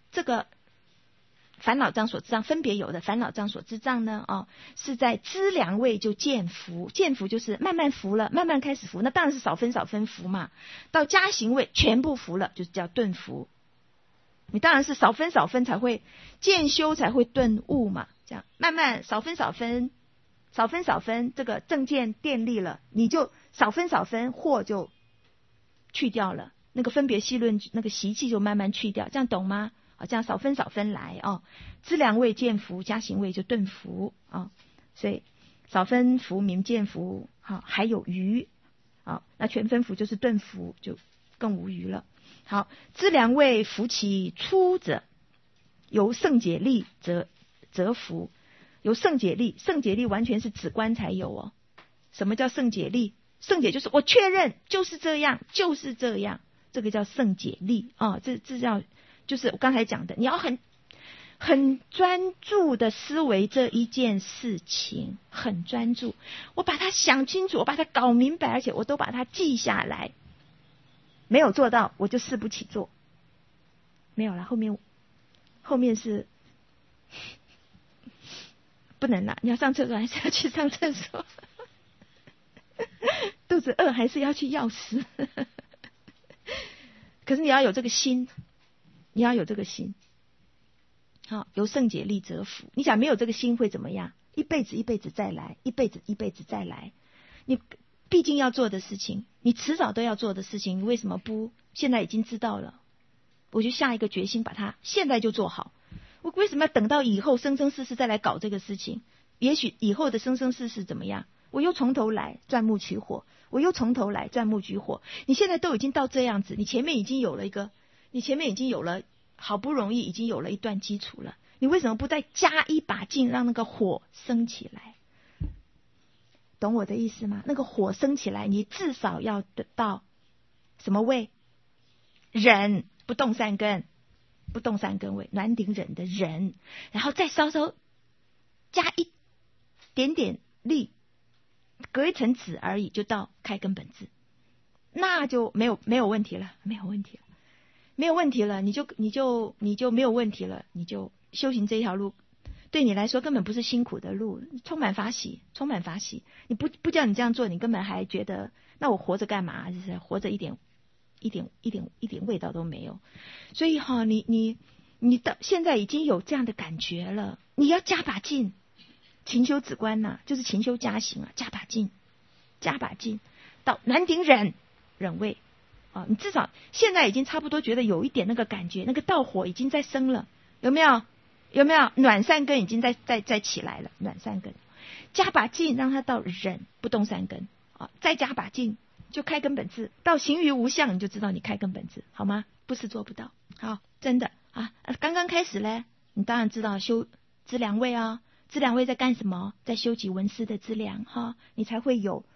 Speaker 1: 烦恼障所知障分别有的烦恼障所知障呢，是在知良位就见伏，见伏就是慢慢伏了，慢慢开始伏，那当然是少分少分伏嘛。到加行位全部伏了，就是叫顿伏。你当然是少分少分才会渐修，才会顿悟嘛。这样慢慢少分少分，少分少分，这个正见电力了，你就少分少分，惑就去掉了，那个分别细论那个习气就慢慢去掉，这样懂吗？这样少分少分来知良位见伏，加行位就顿伏所以少分伏名见伏还有余那全分伏就是顿伏，就更无余了。好，知良位伏其出者，由圣解力则伏。由圣解力，圣解力完全是止观才有什么叫圣解力？圣解就是我确认就是这样，就是这样，这个叫圣解力这叫就是我刚才讲的，你要很专注的思维这一件事情，很专注，我把它想清楚，我把它搞明白，而且我都把它记下来。没有做到我就誓不起做。没有了，后面是不能了，你要上厕所还是要去上厕所肚子饿还是要去药师可是你要有这个心，你要有这个心。好，由圣解力则伏。你想没有这个心会怎么样？一辈子一辈子再来，一辈子一辈子再来。你毕竟要做的事情，你迟早都要做的事情，你为什么不现在已经知道了，我就下一个决心把它现在就做好。我为什么要等到以后生生世世再来搞这个事情？也许以后的生生世世怎么样，我又从头来钻木取火，我又从头来钻木取火。你现在都已经到这样子，你前面已经有了好不容易已经有了一段基础了，你为什么不再加一把劲，让那个火升起来？懂我的意思吗？那个火升起来，你至少要得到什么位？忍，不动三根，不动三根位，暖顶忍的忍，然后再稍稍加一点点力，隔一层纸而已，就到开根本智，那就没有问题了，没有问题了，没有问题了，你就没有问题了，你就修行这条路对你来说根本不是辛苦的路，充满法喜，充满法喜。你不叫你这样做，你根本还觉得那我活着干嘛？就是活着一点味道都没有。所以你到现在已经有这样的感觉了，你要加把劲，勤修止观就是勤修加行加把劲，加把劲到暖顶忍位你至少现在已经差不多觉得有一点那个感觉，那个道火已经在升了，有没有？暖三根已经在起来了，暖三根，加把劲让它到忍不动三根再加把劲就开根本智，到行于无相你就知道你开根本智，好吗？不是做不到，好，真的刚刚开始嘞，你当然知道修知良位知良位在干什么？在修集闻思的资粮你才会有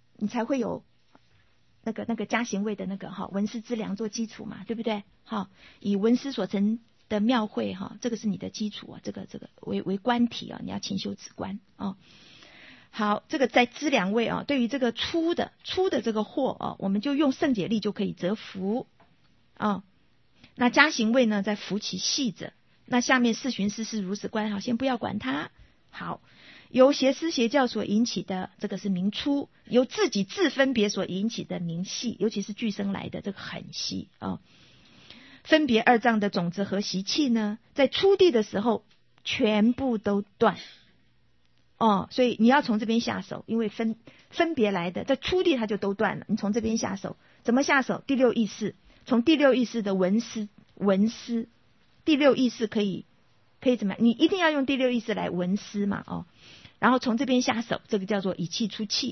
Speaker 1: 那个加行位的那个闻思资粮做基础嘛，对不对？以闻思所成的妙慧这个是你的基础这个为观体你要勤修止观好，这个在知良位对于这个粗的这个惑我们就用圣解力就可以折伏那加行位呢，在伏其细者。那下面四寻思是如此观先不要管它。好，由邪思邪教所引起的这个是明粗，由自己自分别所引起的明细，尤其是俱生来的这个很细分别二障的种子和习气呢，在初地的时候全部都断所以你要从这边下手，因为分别来的在初地它就都断了，你从这边下手。怎么下手？第六意识，从第六意识的闻思，第六意识可以怎么样？你一定要用第六意识来闻思嘛然后从这边下手，这个叫做以气出气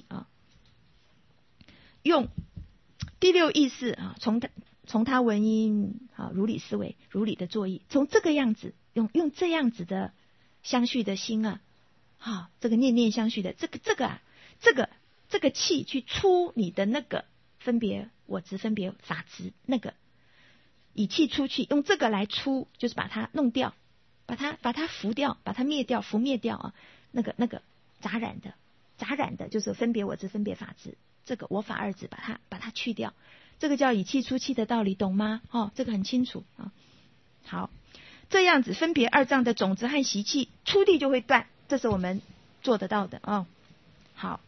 Speaker 1: 用第六意识从他闻音如理思维，如理的作意，从这个样子用这样子的相续的心这个念念相续的这个气去出你的那个分别我执分别法执，那个以气出去，用这个来出，就是把它弄掉，把它拂掉，把它灭掉，拂灭掉那个杂染的就是分别我执分别法执这个我法二字把它去掉，这个叫以气出气的道理，懂吗？这个很清楚啊。好，这样子分别二障的种子和习气出地就会断，这是我们做得到的啊。好，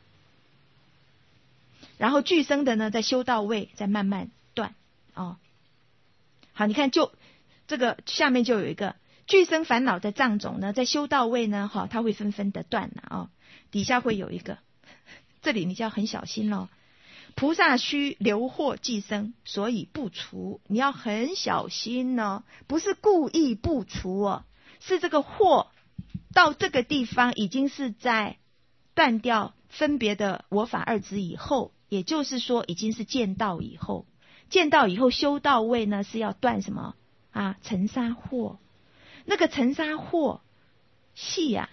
Speaker 1: 然后俱生的呢，在修到位再慢慢断哦。好，你看就这个下面就有一个俱生烦恼的障种呢，在修到位呢，它会纷纷的断了哦。底下会有一个，这里你就要很小心咯。菩萨须留惑既生，所以不除。你要很小心哦，不是故意不除哦，是这个惑到这个地方已经是在断掉分别的我法二执以后，也就是说已经是见道以后。见道以后修到位呢，是要断什么啊？尘沙惑。那个尘沙惑细呀，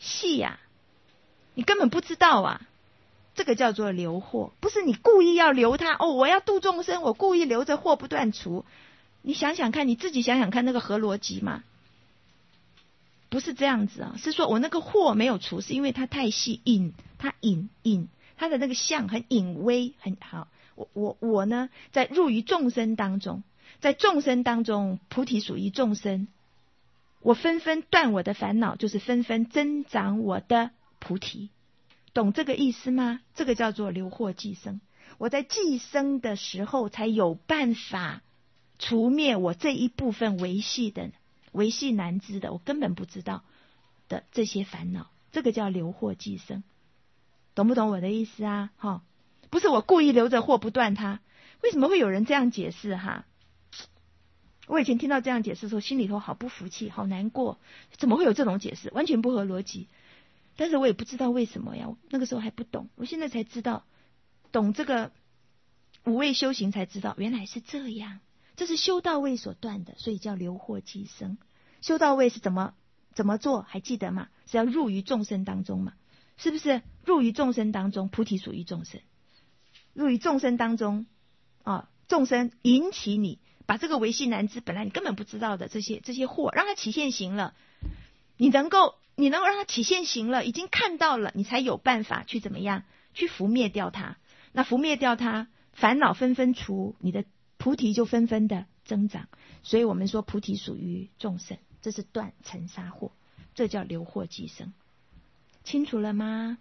Speaker 1: 你根本不知道啊。这个叫做留惑，不是你故意要留它哦。我要度众生，我故意留着惑不断除。你想想看，你自己想想看，那个合逻辑嘛？不是这样子啊，是说我那个惑没有除，是因为它太细，它隐，它的那个相很隐微，很好。我呢，在入于众生当中，在众生当中，菩提属于众生，我纷纷断我的烦恼，就是纷纷增长我的菩提。懂这个意思吗？这个叫做留惑既生。我在既生的时候才有办法除灭我这一部分维系难知的，我根本不知道的这些烦恼，这个叫留惑既生。懂不懂我的意思啊？不是我故意留着惑不断它。为什么会有人这样解释哈？我以前听到这样解释的时候，心里头好不服气，好难过。怎么会有这种解释？完全不合逻辑。但是我也不知道为什么呀，那个时候还不懂，我现在才知道，懂这个无畏修行才知道，原来是这样，这是修到位所断的，所以叫留惑既生。修到位是怎么做？还记得吗？是要入于众生当中嘛？是不是？入于众生当中，菩提属于众生，入于众生当中众生引起你把这个维系难知，本来你根本不知道的这些惑，让它起现行了，你能够让它起现行了，已经看到了，你才有办法去怎么样去拂灭掉它。那拂灭掉它，烦恼纷纷除，你的菩提就纷纷的增长。所以我们说菩提属于众生，这是断尘沙惑，这叫留惑既生。清楚了吗？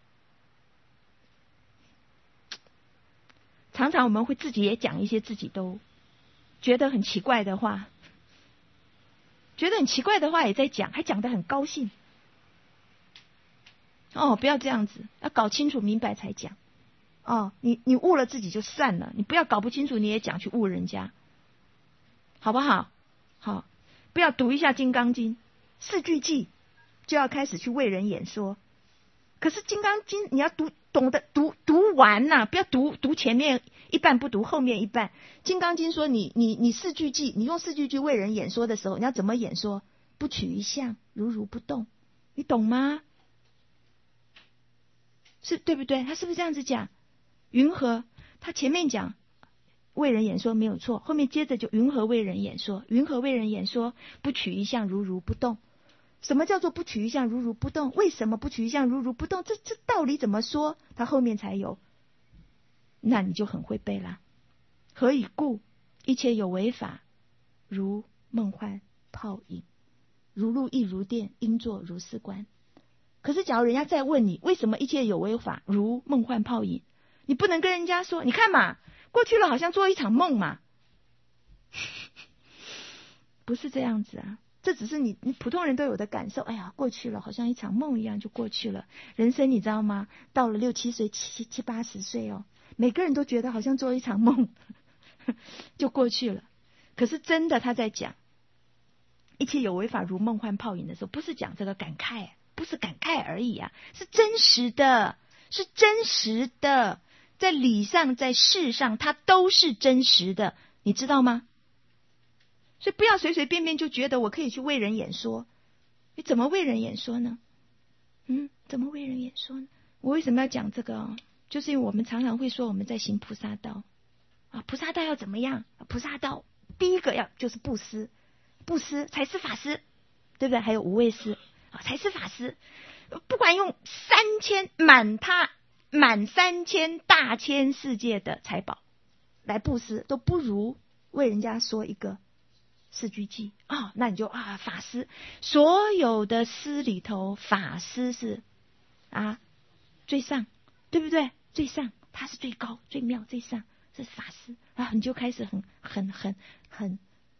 Speaker 1: 常常我们会自己也讲一些自己都觉得很奇怪的话，也在讲，还讲得很高兴。不要这样子，要搞清楚明白才讲。你误了自己就算了，你不要搞不清楚你也讲去误人家，好不好？好，不要读一下《金刚经》4句偈就要开始去为人演说。可是《金刚经》你要懂得读完呐，不要读前面一半不读后面一半。《金刚经》说你4句偈，你用4句偈为人演说的时候，你要怎么演说？不取一相，如不动，你懂吗？是对不对？他是不是这样子讲？云何？他前面讲为人演说没有错，后面接着就云何为人演说？云何为人演说？不取一相，如不动。什么叫做不取一相，如不动？为什么不取一相，如不动？这道理怎么说？他后面才有，那你就很会背啦。何以故？一切有为法，如梦幻泡影，如露亦如电，应作如是观。可是假如人家再问你，为什么一切有为法如梦幻泡影，你不能跟人家说，你看嘛，过去了好像做一场梦嘛。不是这样子啊，这只是你普通人都有的感受。哎呀，过去了好像一场梦一样就过去了。人生你知道吗？到了6、7岁、7、80岁每个人都觉得好像做一场梦就过去了。可是真的他在讲一切有为法如梦幻泡影的时候，不是讲这个感慨，不是感慨而已啊，是真实的，是真实的，在理上在事上它都是真实的，你知道吗？所以不要随随便便就觉得我可以去为人演说。你怎么为人演说呢？怎么为人演说呢？我为什么要讲这个就是因为我们常常会说我们在行菩萨道菩萨道要怎么样？菩萨道第一个就是布施，财施法施，对不对？还有无畏施，财施法施，不管用3000满他满3000大千世界的财宝来布施，都不如为人家说一个四句偈啊。那你就法师，所有的施里头，法师是最上，对不对？最上，他是最高、最妙、最上，这是法师啊。你就开始很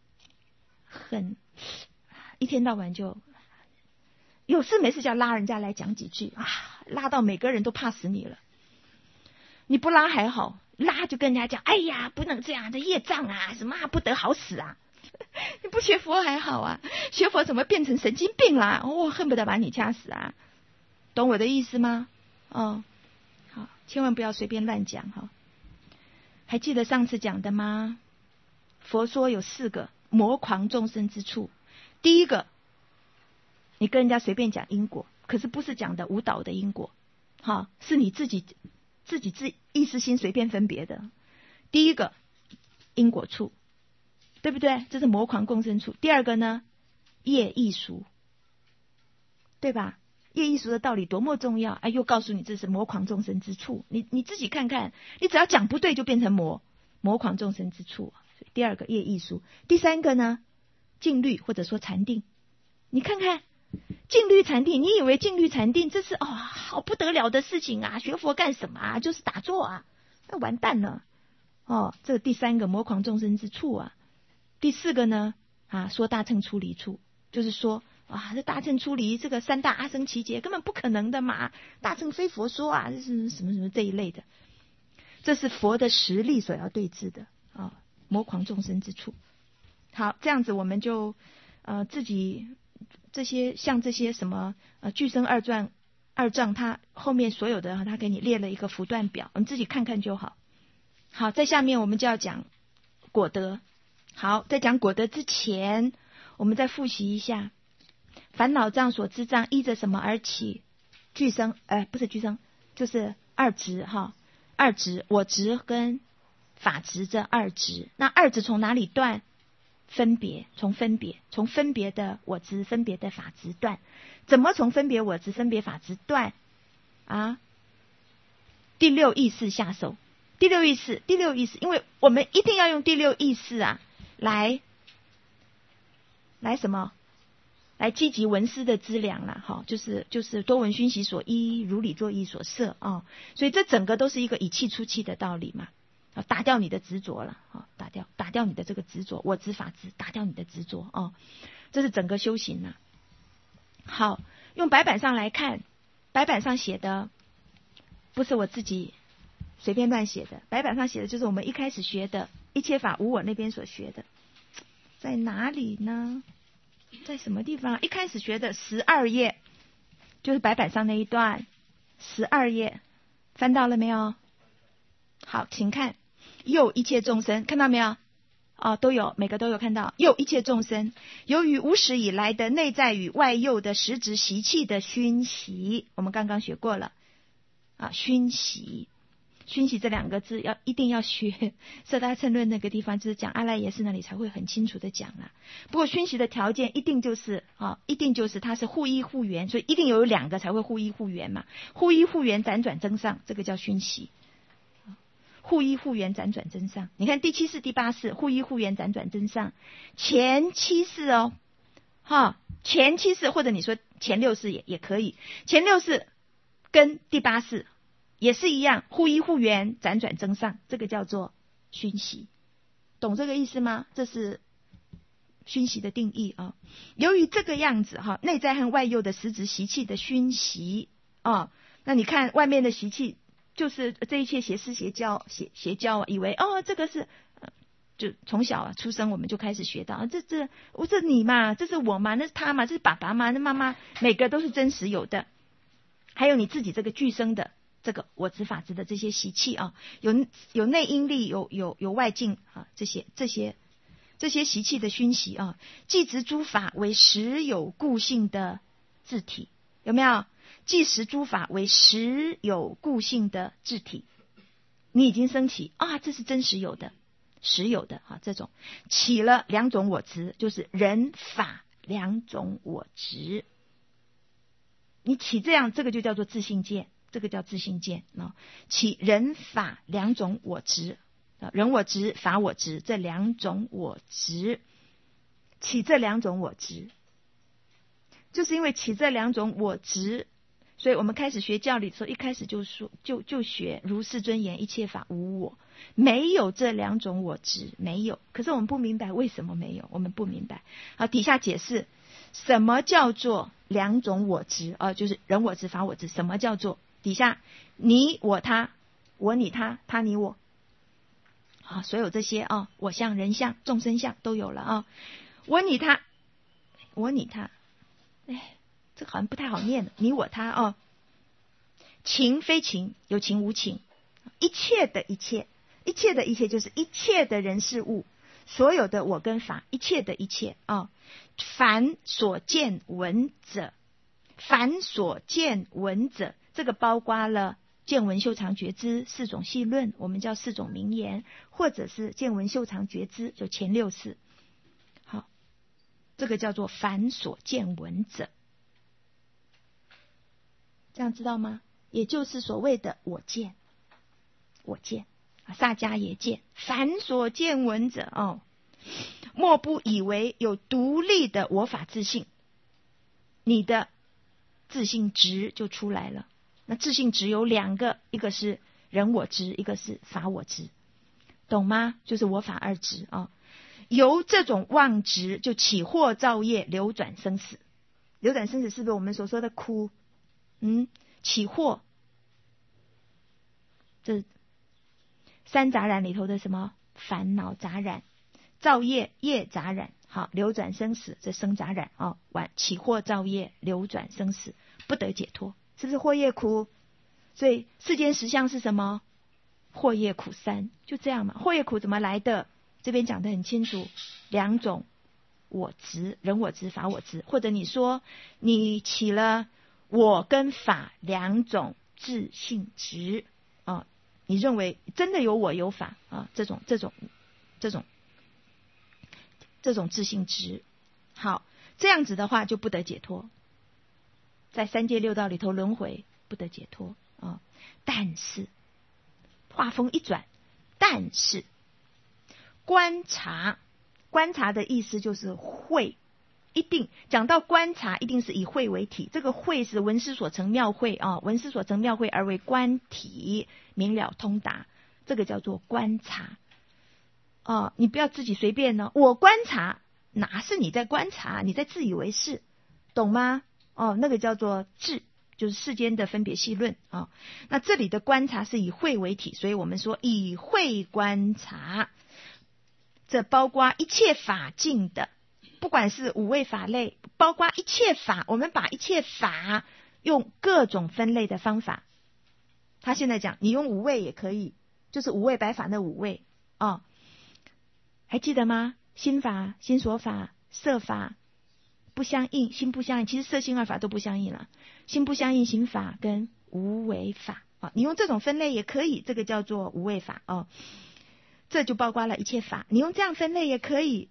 Speaker 1: 一天到晚就有事没事就要拉人家来讲几句拉到每个人都怕死你了。你不拉还好，拉就跟人家讲，哎呀，不能这样，这业障什么不得好死你不学佛还好学佛怎么变成神经病啦？恨不得把你掐死懂我的意思吗？好，千万不要随便乱讲还记得上次讲的吗？佛说有4个魔狂众生之处。第一个，你跟人家随便讲因果，可是不是讲的无导的因果，是你自己意识心随便分别的。第一个因果处，对不对？这是魔狂共生处。第二个呢，业易熟，对吧？业易熟的道理多么重要又告诉你这是魔狂众生之处。你自己看看，你只要讲不对就变成魔狂众生之处。第二个业易熟。第三个呢，静虑或者说禅定。你看看静虑禅定，你以为静虑禅定这是好不得了的事情学佛干什么就是打坐那完蛋了这第三个魔狂众生之处第4个呢说大乘出离处，就是说这大乘出离这个3大阿僧祇劫根本不可能的嘛，大乘非佛说这是什么什么这一类的，这是佛的实力所要对治的魔狂众生之处。好，这样子我们就自己这些像这些什么俱生二障，它后面所有的他给你列了一个符段表，我们自己看看就好。好，在下面我们就要讲果德。好，在讲果德之前，我们再复习一下烦恼障所知障依着什么而起？俱生不是俱生，就是二执二执，我执跟法执这二执。那二执从哪里断？分别，从分别的我执、分别的法执断。怎么从分别我执、分别法执断第6意识下手。第六意识，因为我们一定要用第6意识来什么？来积极闻思的资粮啦就是多闻熏习所依，如理作意所摄所以这整个都是一个以气出气的道理嘛。打掉你的执着了打掉你的这个执着，我执法执，打掉你的执着这是整个修行好，用白板上来看，白板上写的不是我自己随便乱写的，白板上写的就是我们一开始学的一切法无我那边所学的。在哪里呢？在什么地方？一开始学的12页，就是白板上那一段12页，翻到了没有？好，请看又一切众生，看到没有？都有，每个都有看到。又一切众生，由于无始以来的内在与外诱的实质习气的熏习，我们刚刚学过了熏习这2个字一定要学。色大乘论那个地方就是讲阿赖耶识那里才会很清楚的讲不过熏习的条件一定就是它是互依互缘，所以一定有2个才会互依互缘嘛。互依互缘辗转增上，这个叫熏习。互依互缘辗转增上，你看第7世第8世互依互缘辗转增上，前7世前7世或者你说前6世也可以，前6世跟第8世也是一样，互依互缘辗转增上，这个叫做熏习。懂这个意思吗？这是熏习的定义由于这个样子内在和外诱的实质习气的熏习那你看外面的习气就是这一切邪思邪教以为这个是就从小出生我们就开始学到这你嘛，这是我嘛，那是他嘛，这是爸爸嘛，那妈妈，每个都是真实有的。还有你自己这个俱生的这个我执法执的这些习气有内因力，有外境这些习气的熏习即执诸法为实有固性的自体，有没有？即识诸法为实有固性的自体，你已经升起这是真实有的实有的这种起了2种我执，就是人法2种我执。你起这样，这个就叫做自性见， 这个叫自性见起人法两种我执，人我执法我执，这两种我执，起这两种我执，就是因为起这两种我执，所以我们开始学教理的时候，一开始就说就学如是尊严，一切法无我，没有这两种我执，没有。可是我们不明白为什么没有，我们不明白。好，底下解释什么叫做两种我执就是人我执法我执，什么叫做底下你我他，我你他，他你我所有这些我相人相众生相都有了我你他，我你他，这好像不太好念，你我他情非情，有情无情，一切的一切，一切的一切就是一切的人事物，所有的我跟法，一切的一切凡所见闻者，凡所见闻者，这个包括了见闻嗅尝觉知四种细论，我们叫四种名言，或者是见闻嗅尝觉知，就前六识。好，这个叫做凡所见闻者，这样知道吗？也就是所谓的我见，我见萨迦也见，凡所见闻者莫不以为有独立的我法自性，你的自性执就出来了。那自性执有两个，一个是人我执，一个是法我执，懂吗？就是我法二执由这种妄执就起惑造业，流转生死。流转生死是不是我们所说的苦？起惑，这三杂染里头的什么烦恼杂染，造业业杂染，好，流转生死，这生杂染起惑造业，流转生死，不得解脱，是不是惑业苦？所以世间实相是什么？惑业苦三，就这样嘛。惑业苦怎么来的？这边讲得很清楚，两种我执，人我执法我执，或者你说你起了我跟法两种自性执你认为真的有我有法这种自性执，好，这样子的话就不得解脱，在三界六道里头轮回不得解脱但是话锋一转，但是观察的意思就是慧，一定讲到观察，一定是以慧为体。这个慧是闻思所成妙慧闻思所成妙慧而为观体，明了通达，这个叫做观察你不要自己随便我观察，哪是你在观察？你在自以为是，懂吗？那个叫做智，就是世间的分别细论那这里的观察是以慧为体，所以我们说以慧观察，这包括一切法境的，不管是五味法类，包括一切法，我们把一切法用各种分类的方法，他现在讲你用五味也可以，就是五味百法那五味还记得吗？心法、心所法、色法不相应，心不相应，其实色心二法都不相应了，心不相应，行法跟无为法你用这种分类也可以，这个叫做无为法这就包括了一切法，你用这样分类也可以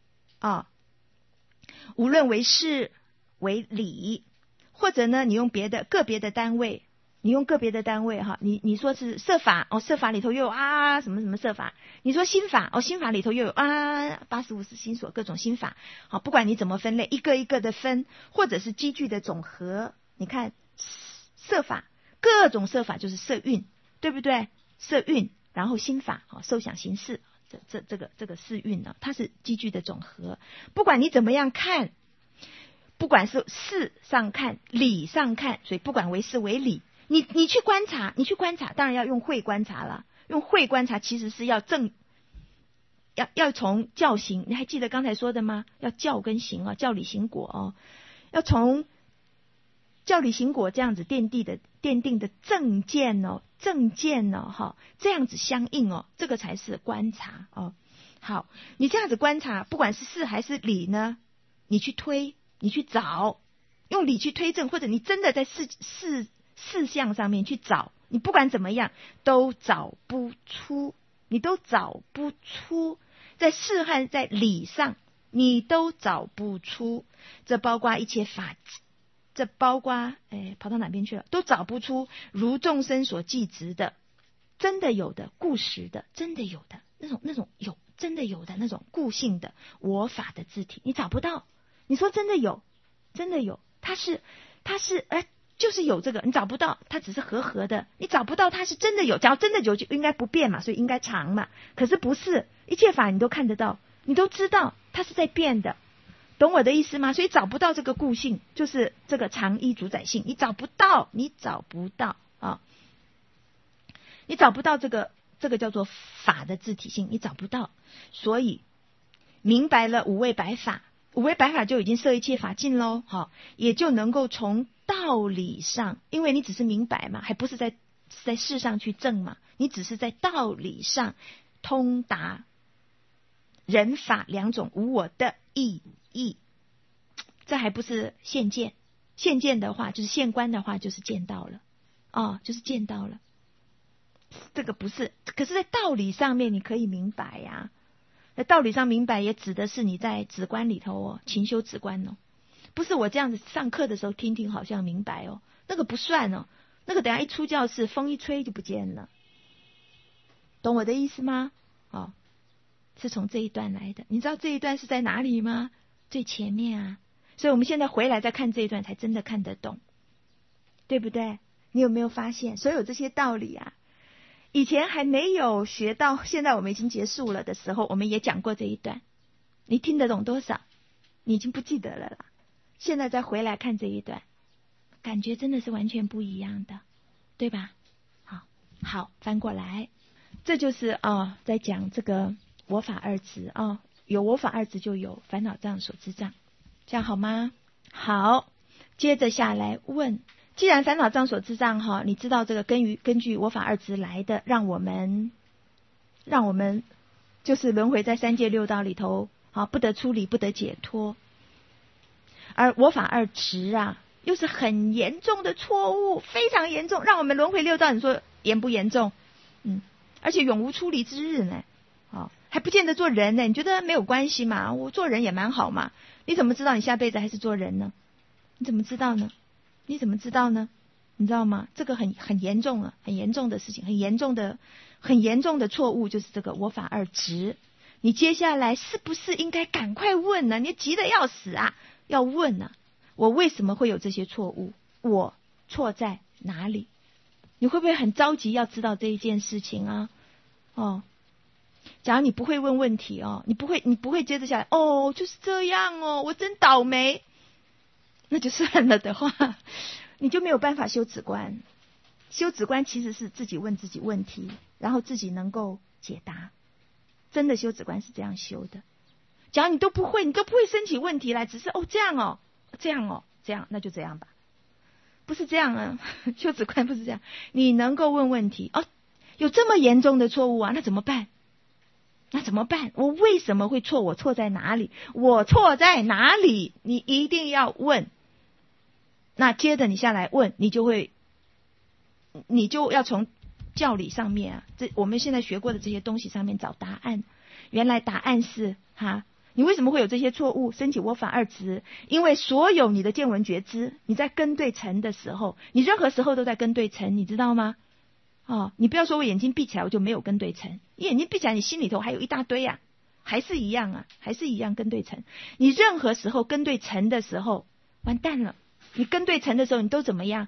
Speaker 1: 无论为事为理，或者呢你用个别的单位，你用个别的单位你说是色法色法里头又有什么什么色法，你说心法心法里头又有85识心所各种心法不管你怎么分类，一个一个的分，或者是积聚的总和。你看色法，各种色法就是色蕴，对不对？色蕴，然后心法受想行识，这个四蕴它是积聚的总和。不管你怎么样看，不管是事上看理上看，所以不管为事为理，你去观察，当然要用慧观察了。用慧观察其实是要从教行，你还记得刚才说的吗？要教跟行教理行果要从教理行果这样子奠定的正见这样子相应这个才是观察好，你这样子观察，不管是事还是理呢，你去推，你去找，用理去推证，或者你真的在事项上面去找，你不管怎么样都找不出，在事和在理上你都找不出，这包括一切法这包括跑到哪边去了，都找不出如众生所记执的真的有的故实的真的有的那种有真的有的那种固性的我法的字体，你找不到。你说真的有，真的有，它是就是有这个，你找不到，它只是合的，你找不到它是真的有。假如真的有就应该不变嘛，所以应该常嘛。可是不是，一切法你都看得到，你都知道它是在变的，懂我的意思吗？所以找不到这个固性，就是这个常依主宰性，你找不到啊，你找不到这个叫做法的自体性，你找不到。所以明白了五位百法，五位百法就已经摄一切法尽喽，也就能够从道理上，因为你只是明白嘛，还不是在事上去证嘛，你只是在道理上通达人法两种无我的意义。这还不是现见，现见的话就是现观的话就是见到了，就是见到了。这个不是，可是在道理上面你可以明白呀。在道理上明白也指的是你在止观里头勤修止观不是我这样子上课的时候听听好像明白那个不算那个等下一出教室风一吹就不见了，懂我的意思吗？是从这一段来的。你知道这一段是在哪里吗？最前面啊。所以我们现在回来再看这一段才真的看得懂，对不对？你有没有发现所有这些道理啊，以前还没有学到，现在我们已经结束了的时候我们也讲过这一段，你听得懂多少？你已经不记得了啦。现在再回来看这一段，感觉真的是完全不一样的，对吧？好，翻过来，这就是在讲这个我法二执有我法二执就有烦恼障所知障，这样好吗？好，接着下来问，既然烦恼障所知障你知道这个根据我法二执来的，让我们就是轮回在三界六道里头不得出离不得解脱。而我法二执又是很严重的错误，非常严重，让我们轮回六道，你说严不严重？而且永无出离之日呢，还不见得做人呢。你觉得没有关系嘛？我做人也蛮好嘛。你怎么知道你下辈子还是做人呢？你怎么知道呢？你知道吗？这个很严重了，很严重的事情，很严重的错误，就是这个我法二执。你接下来是不是应该赶快问呢？你急得要死啊，要问啊，我为什么会有这些错误？我错在哪里？你会不会很着急要知道这一件事情啊？假如你不会问问题你不会接着下来就是这样我真倒霉，那就算了的话，你就没有办法修止观。修止观其实是自己问自己问题，然后自己能够解答。真的修止观是这样修的。假如你都不会升起问题来，只是这样那就这样吧。不是这样啊，修止观不是这样。你能够问问题有这么严重的错误那怎么办？我为什么会错？我错在哪里？你一定要问。那接着你下来问，你就要从教理上面我们现在学过的这些东西上面找答案。原来答案是你为什么会有这些错误？升起我法二执，因为所有你的见闻觉知，你在跟对尘的时候，你任何时候都在跟对尘，你知道吗？你不要说我眼睛闭起来我就没有跟对尘，你眼睛闭起来你心里头还有一大堆还是一样跟对尘。你任何时候跟对尘的时候完蛋了。你跟对尘的时候你都怎么样？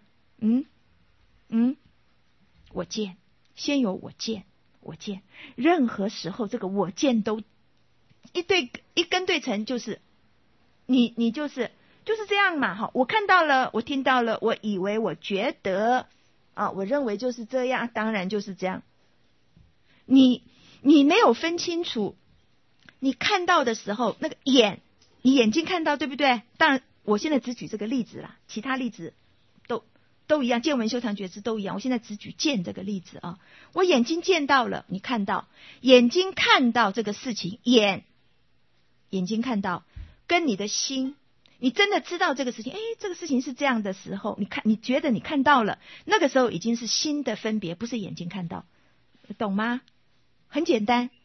Speaker 1: 我见，先有我见，任何时候这个我见都一跟对尘，就是你就是这样嘛。我看到了，我听到了，我以为，我觉得我认为就是这样，当然就是这样。你没有分清楚，你看到的时候那个你眼睛看到，对不对？当然我现在只举这个例子啦，其他例子都一样，见闻修常觉知都一样。我现在只举见这个例子我眼睛见到了，你看到，眼睛看到这个事情，眼睛看到，跟你的心，你真的知道这个事情，这个事情是这样的时候，你觉得你看到了，那个时候已经是心的分别，不是眼睛看到，懂吗？很简单，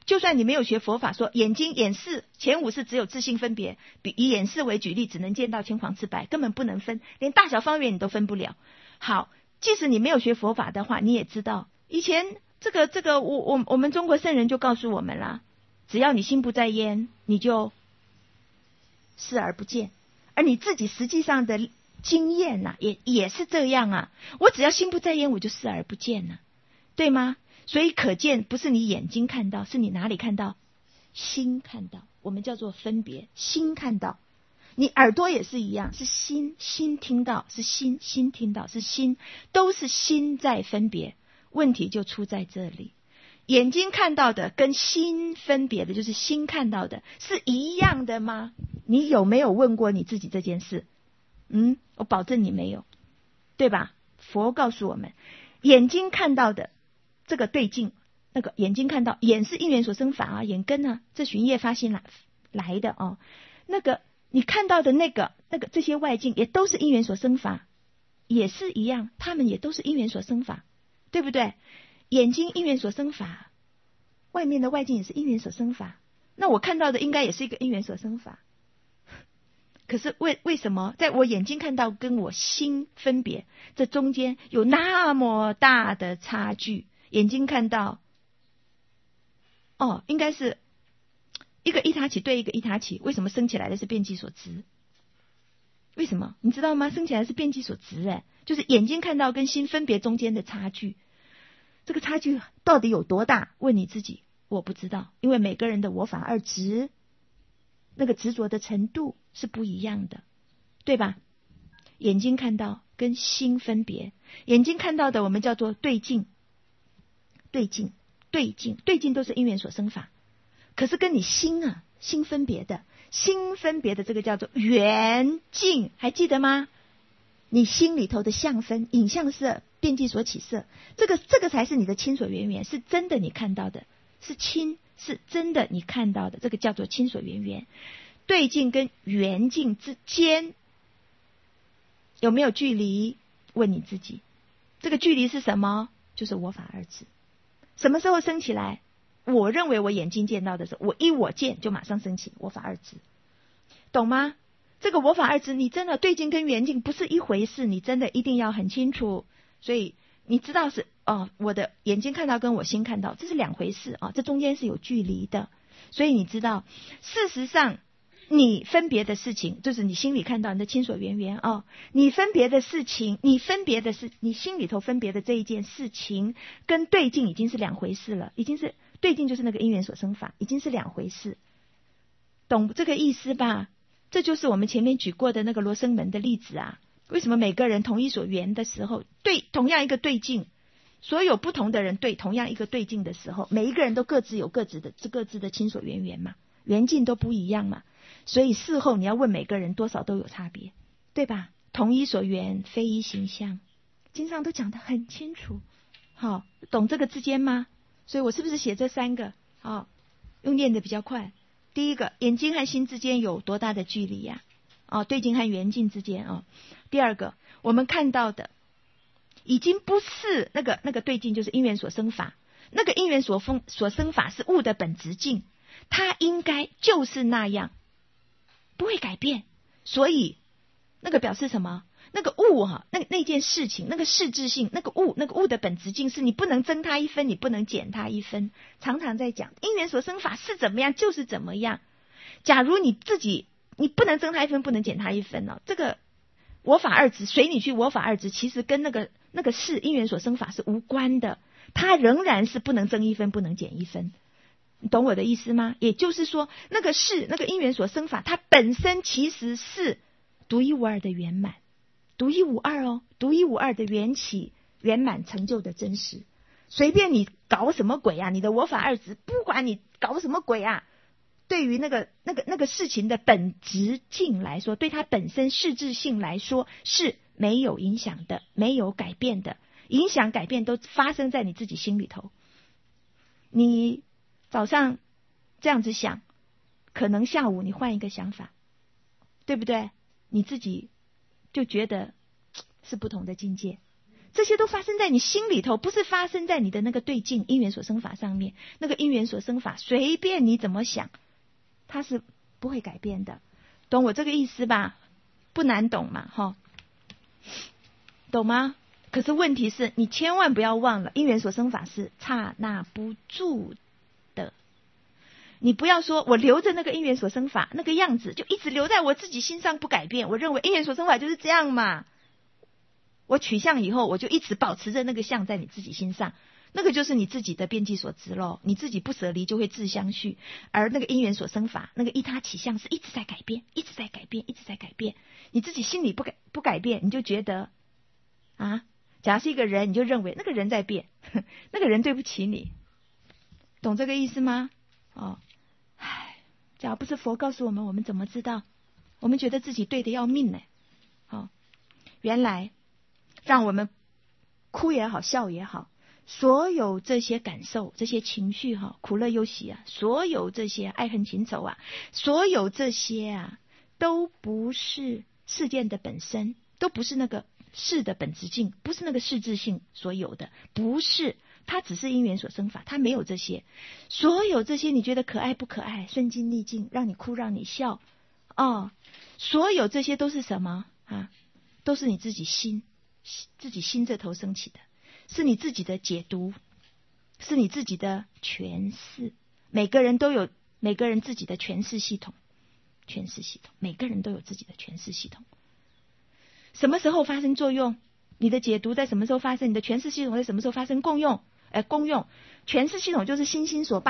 Speaker 1: 就算你没有学佛法，说眼睛眼视前五识只有自性分别，以眼视为举例，只能见到青黄赤白，根本不能分，连大小方圆你都分不了。好，即使你没有学佛法的话，你也知道以前我们中国圣人就告诉我们啦，只要你心不在焉，你就视而不见。而你自己实际上的经验啊，也是这样啊，我只要心不在焉，我就视而不见了，对吗？所以可见不是你眼睛看到，是你哪里看到？心看到，我们叫做分别，心看到。你耳朵也是一样，是心听到，是心听到，是心，都是心在分别。问题就出在这里，眼睛看到的跟心分别的，就是心看到的是一样的吗？你有没有问过你自己这件事？我保证你没有，对吧？佛告诉我们，眼睛看到的这个对境，那个眼睛看到，眼是因缘所生法啊，眼根啊，这循业发心来的哦。那个你看到的那个这些外境也都是因缘所生法，也是一样，他们也都是因缘所生法，对不对？眼睛因缘所生法，外面的外境也是因缘所生法，那我看到的应该也是一个因缘所生法。可是为什么在我眼睛看到跟我心分别，这中间有那么大的差距？眼睛看到应该是一个一他起对一个一他起，为什么生起来的是遍计所执？为什么你知道吗？生起来是遍计所执，就是眼睛看到跟心分别中间的差距。这个差距到底有多大？问你自己。我不知道，因为每个人的我法二执那个执着的程度是不一样的，对吧？眼睛看到跟心分别，眼睛看到的我们叫做对境，对境都是因缘所生法。可是跟你心分别的这个叫做缘境，还记得吗？你心里头的相分、影像色、遍计所起色，这个才是你的亲所缘缘，是真的你看到的，是亲，是真的你看到的，这个叫做亲所缘缘。对境跟缘境之间有没有距离？问你自己，这个距离是什么？就是我法二执。什么时候升起来？我认为我眼睛见到的时候，我见就马上升起我法二执，懂吗？这个我法二执，你真的对境跟缘境不是一回事，你真的一定要很清楚。所以你知道是我的眼睛看到跟我心看到这是两回事这中间是有距离的。所以你知道，事实上你分别的事情，就是你心里看到你的亲所缘缘你分别的事情，你心里头分别的这一件事情，跟对境已经是两回事了，已经是对境就是那个因缘所生法，已经是两回事，懂这个意思吧？这就是我们前面举过的那个罗生门的例子啊。为什么每个人同一所缘的时候，对同样一个对境，所有不同的人对同样一个对境的时候，每一个人都各自有各自的亲所缘缘嘛，缘境都不一样嘛。所以事后你要问每个人，多少都有差别，对吧？同一所缘，非一形象，经上都讲得很清楚。好，懂这个之间吗？所以我是不是写这三个用念的比较快。第一个，眼睛和心之间有多大的距离呀？对境和缘境之间第二个，我们看到的已经不是那个对境，就是因缘所生法，那个因缘所生法是物的本质境，它应该就是那样，不会改变。所以那个表示什么？那个物那件事情，那个事质性，那个物的本质境是你不能增它一分，你不能减它一分。常常在讲因缘所生法是怎么样就是怎么样。假如你自己你不能增它一分，不能减它一分这个我法二执随你去，我法二执其实跟那个事因缘所生法是无关的，它仍然是不能增一分，不能减一分。你懂我的意思吗？也就是说，那个事那个因缘所生法，它本身其实是独一无二的圆满，独一无二独一无二的缘起圆满成就的真实。随便你搞什么鬼啊，你的我法二执，不管你搞什么鬼啊，对于那个事情的本质境来说，对它本身事质性来说是没有影响的，没有改变的。影响改变都发生在你自己心里头。你早上这样子想，可能下午你换一个想法，对不对？你自己就觉得是不同的境界。 这些都发生在你心里头，不是发生在你的那个对境因缘所生法上面。那个因缘所生法随便你怎么想，它是不会改变的。懂我这个意思吧？不难懂嘛，哈，懂吗？可是问题是你千万不要忘了，因缘所生法是刹那不住的。你不要说我留着那个因缘所生法那个样子，就一直留在我自己心上不改变。我认为因缘所生法就是这样嘛，我取相以后，我就一直保持着那个相在你自己心上，那个就是你自己的边际所执咯。你自己不舍离，就会自相续。而那个因缘所生法，那个依他起相是一直在改变，一直在改变，一直在改变。你自己心里不改变，你就觉得啊，假如是一个人，你就认为那个人在变，那个人对不起你，懂这个意思吗？哦，唉，假如不是佛告诉我们，我们怎么知道？我们觉得自己对的要命呢。哦，原来让我们哭也好，笑也好，所有这些感受、这些情绪哈，苦乐忧喜啊，所有这些爱恨情仇啊，所有这些啊，都不是事件的本身，都不是那个事的本质性，不是那个事质性所有的，不是，它只是因缘所生法，它没有这些。所有这些你觉得可爱不可爱，顺境逆境，让你哭让你笑，哦，所有这些都是什么啊？都是你自己心这头升起的，是你自己的解读，是你自己的诠释。每个人都有每个人自己的诠释系统，每个人都有自己的诠释系统。什么时候发生作用？你的解读在什么时候发生？你的诠释系统在什么时候发生功用？功用诠释系统就是心所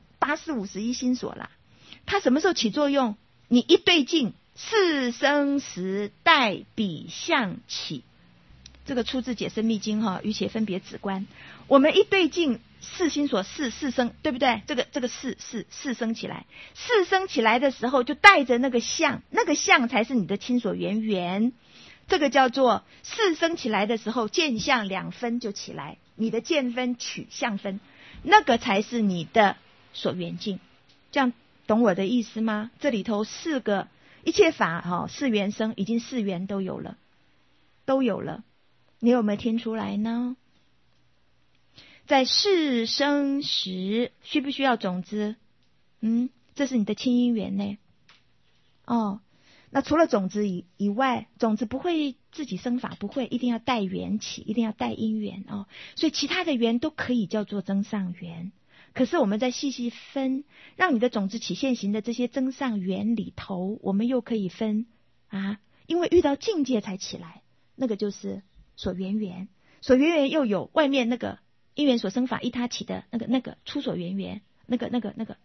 Speaker 1: 8451心所啦。它什么时候起作用？你一对境，四生时待彼相起。这个出自解深密经哈，余且分别止观。我们一对境，四心所四生，对不对？这个四生起来，四生起来的时候就带着那个相，那个相才是你的亲所缘。这个叫做四生起来的时候，见相两分就起来，你的见分取相分，那个才是你的所缘境。这样懂我的意思吗？这里头四个一切法四缘生，已经四缘都有了。你有没有听出来呢？在四生时需不需要种子？这是你的亲因缘呢。那除了种子以外，种子不会自己生法，不会，一定要带缘起，一定要带因缘哦。所以其他的缘都可以叫做增上缘。可是我们再细细分，让你的种子起现行的这些增上缘里头，我们又可以分因为遇到境界才起来，那个就是所缘缘，所缘缘又有外面那个因缘所生法依他起的那个出所缘缘，那个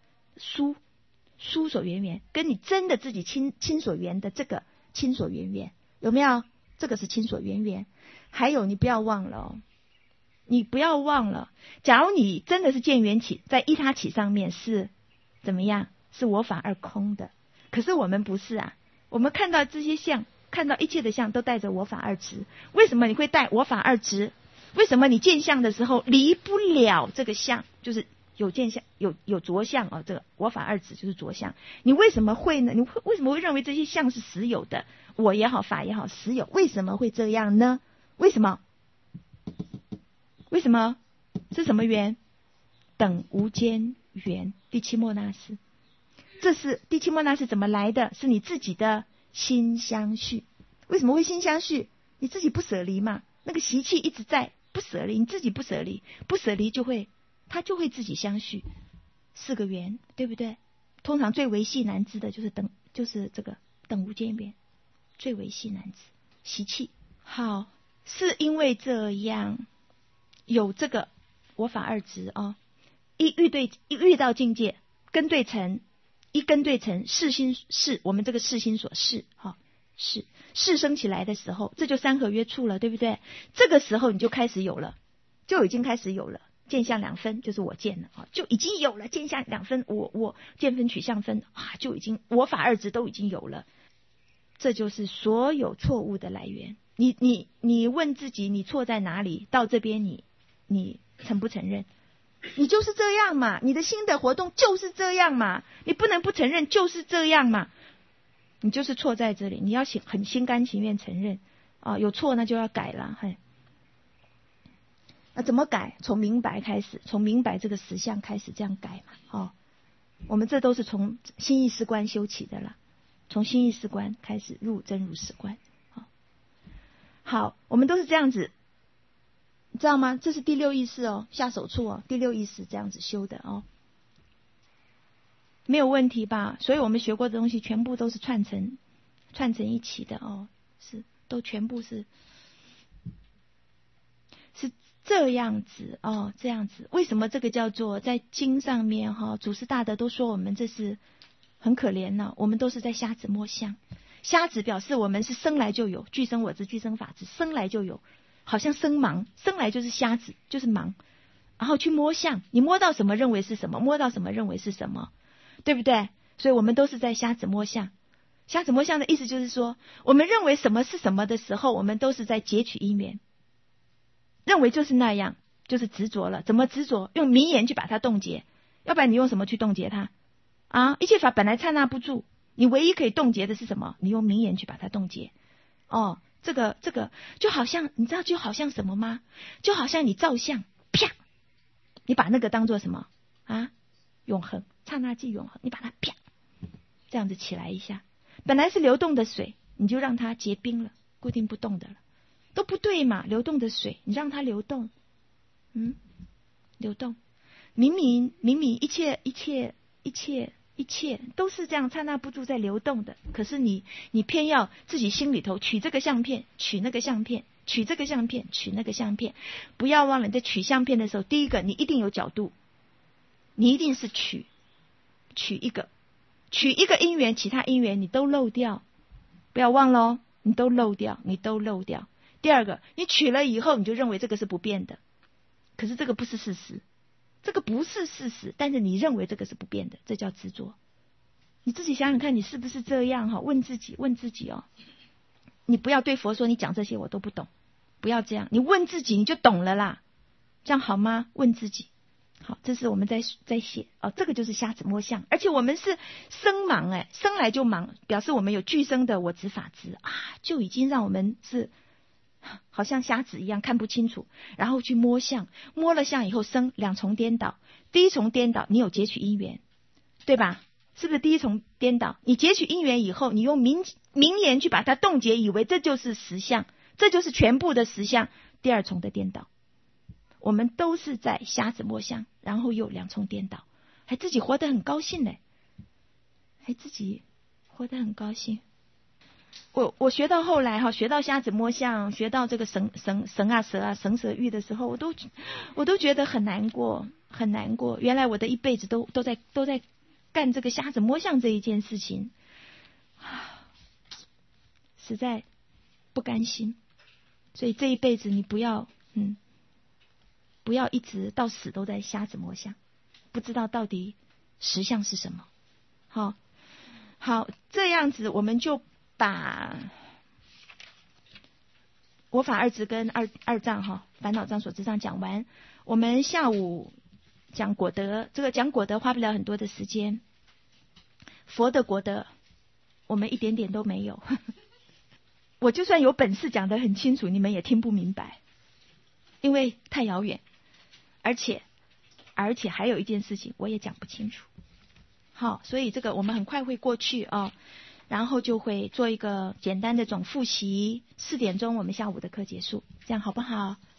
Speaker 1: 疏所缘缘，跟你真的自己亲所缘的这个亲所缘缘，有没有？这个是亲所缘缘。还有你不要忘了假如你真的是见缘起，在依他起上面是怎么样？是我法二空的。可是我们不是啊，我们看到这些相，看到一切的相都带着我法二执。为什么你会带我法二执？为什么你见相的时候离不了这个相？就是有见相，有着相这个我法二执就是着相。你为什么会呢？你为什么会认为这些相是实有的？我也好，法也好，实有。为什么会这样呢？为什么？是什么缘？等无间缘，第七末那识。这是第七末那识怎么来的？是你自己的心相续。为什么会心相续？你自己不舍离嘛，那个习气一直在，不舍离，你自己不舍离，它就会自己相续。四个缘，对不对？通常最维系难知的就是这个等无间缘，最维系难知习气。好，是因为这样有这个我法二执一遇到境界，跟对成，一跟对成，是我们这个世心所是是生起来的时候，这就三合约处了，对不对？这个时候你就开始有了，就已经开始有了。见相两分就是我见了就已经有了见相两分，我见分取相分就已经我法二执都已经有了。这就是所有错误的来源。你问自己，你错在哪里？到这边你承不承认？你就是这样嘛，你的心的活动就是这样嘛，你不能不承认，就是这样嘛。你就是错在这里，你要很心甘情愿承认有错那就要改了。 那怎么改？从明白开始，从明白这个实相开始这样改嘛。我们这都是从心意识观修起的了，从心意识观开始入真如实观。好，我们都是这样子，你知道吗？这是第六意识哦，下手处第六意识这样子修的没有问题吧？所以我们学过的东西全部都是串成一起的是都全部是这样子这样子。为什么这个叫做在经上面祖师大德都说我们这是很可怜呢？我们都是在瞎子摸象。瞎子表示我们是生来就有，具生我执，具生法执，生来就有，好像生盲，生来就是瞎子，就是盲，然后去摸象，你摸到什么认为是什么，摸到什么认为是什么，对不对？所以我们都是在瞎子摸象。瞎子摸象的意思就是说，我们认为什么是什么的时候，我们都是在截取因缘，认为就是那样，就是执着了。怎么执着？用名言去把它冻结，要不然你用什么去冻结它一切法本来刹那不住，你唯一可以冻结的是什么？你用名言去把它冻结。这个就好像你知道就好像什么吗？就好像你照相，啪，你把那个当作什么永恒，刹那即永恒，你把它啪这样子起来一下，本来是流动的水，你就让它结冰了，固定不动的了，都不对嘛。流动的水你让它流动，流动，明明一切都是这样刹那不住在流动的，可是你偏要自己心里头取这个相片，取那个相片，取这个相片，取那个相片。不要忘了，你在取相片的时候，第一个你一定有角度，你一定是取一个因缘，其他因缘你都漏掉，不要忘了你都漏掉。第二个，你取了以后，你就认为这个是不变的，可是这个不是事实，但是你认为这个是不变的，这叫执着。你自己想想看，你是不是这样问自己你不要对佛说你讲这些我都不懂，不要这样，你问自己你就懂了啦，这样好吗？问自己。好，这是我们在写这个就是瞎子摸象。而且我们是生盲生来就盲，表示我们有具生的我执法执就已经让我们是好像瞎子一样看不清楚，然后去摸象，摸了象以后生两重颠倒。第一重颠倒，你有截取因缘，对吧？是不是第一重颠倒？你截取因缘以后，你用名言去把它冻结，以为这就是实相，这就是全部的实相。第二重的颠倒，我们都是在瞎子摸象，然后又两重颠倒，还自己活得很高兴呢，我学到后来学到瞎子摸象，学到这个神蛇喻的时候，我都觉得很难过。原来我的一辈子都在干这个瞎子摸象这一件事情，实在不甘心。所以这一辈子你不要一直到死都在瞎子摸象，不知道到底实相是什么。好，这样子我们就把我法二执跟二障烦恼障所知障讲完。我们下午讲果德，这个讲果德花不了很多的时间，佛的果德我们一点点都没有我就算有本事讲得很清楚，你们也听不明白，因为太遥远，而且还有一件事情我也讲不清楚。好，所以这个我们很快会过去然后就会做一个简单的总复习，4点钟我们下午的课结束，这样好不好？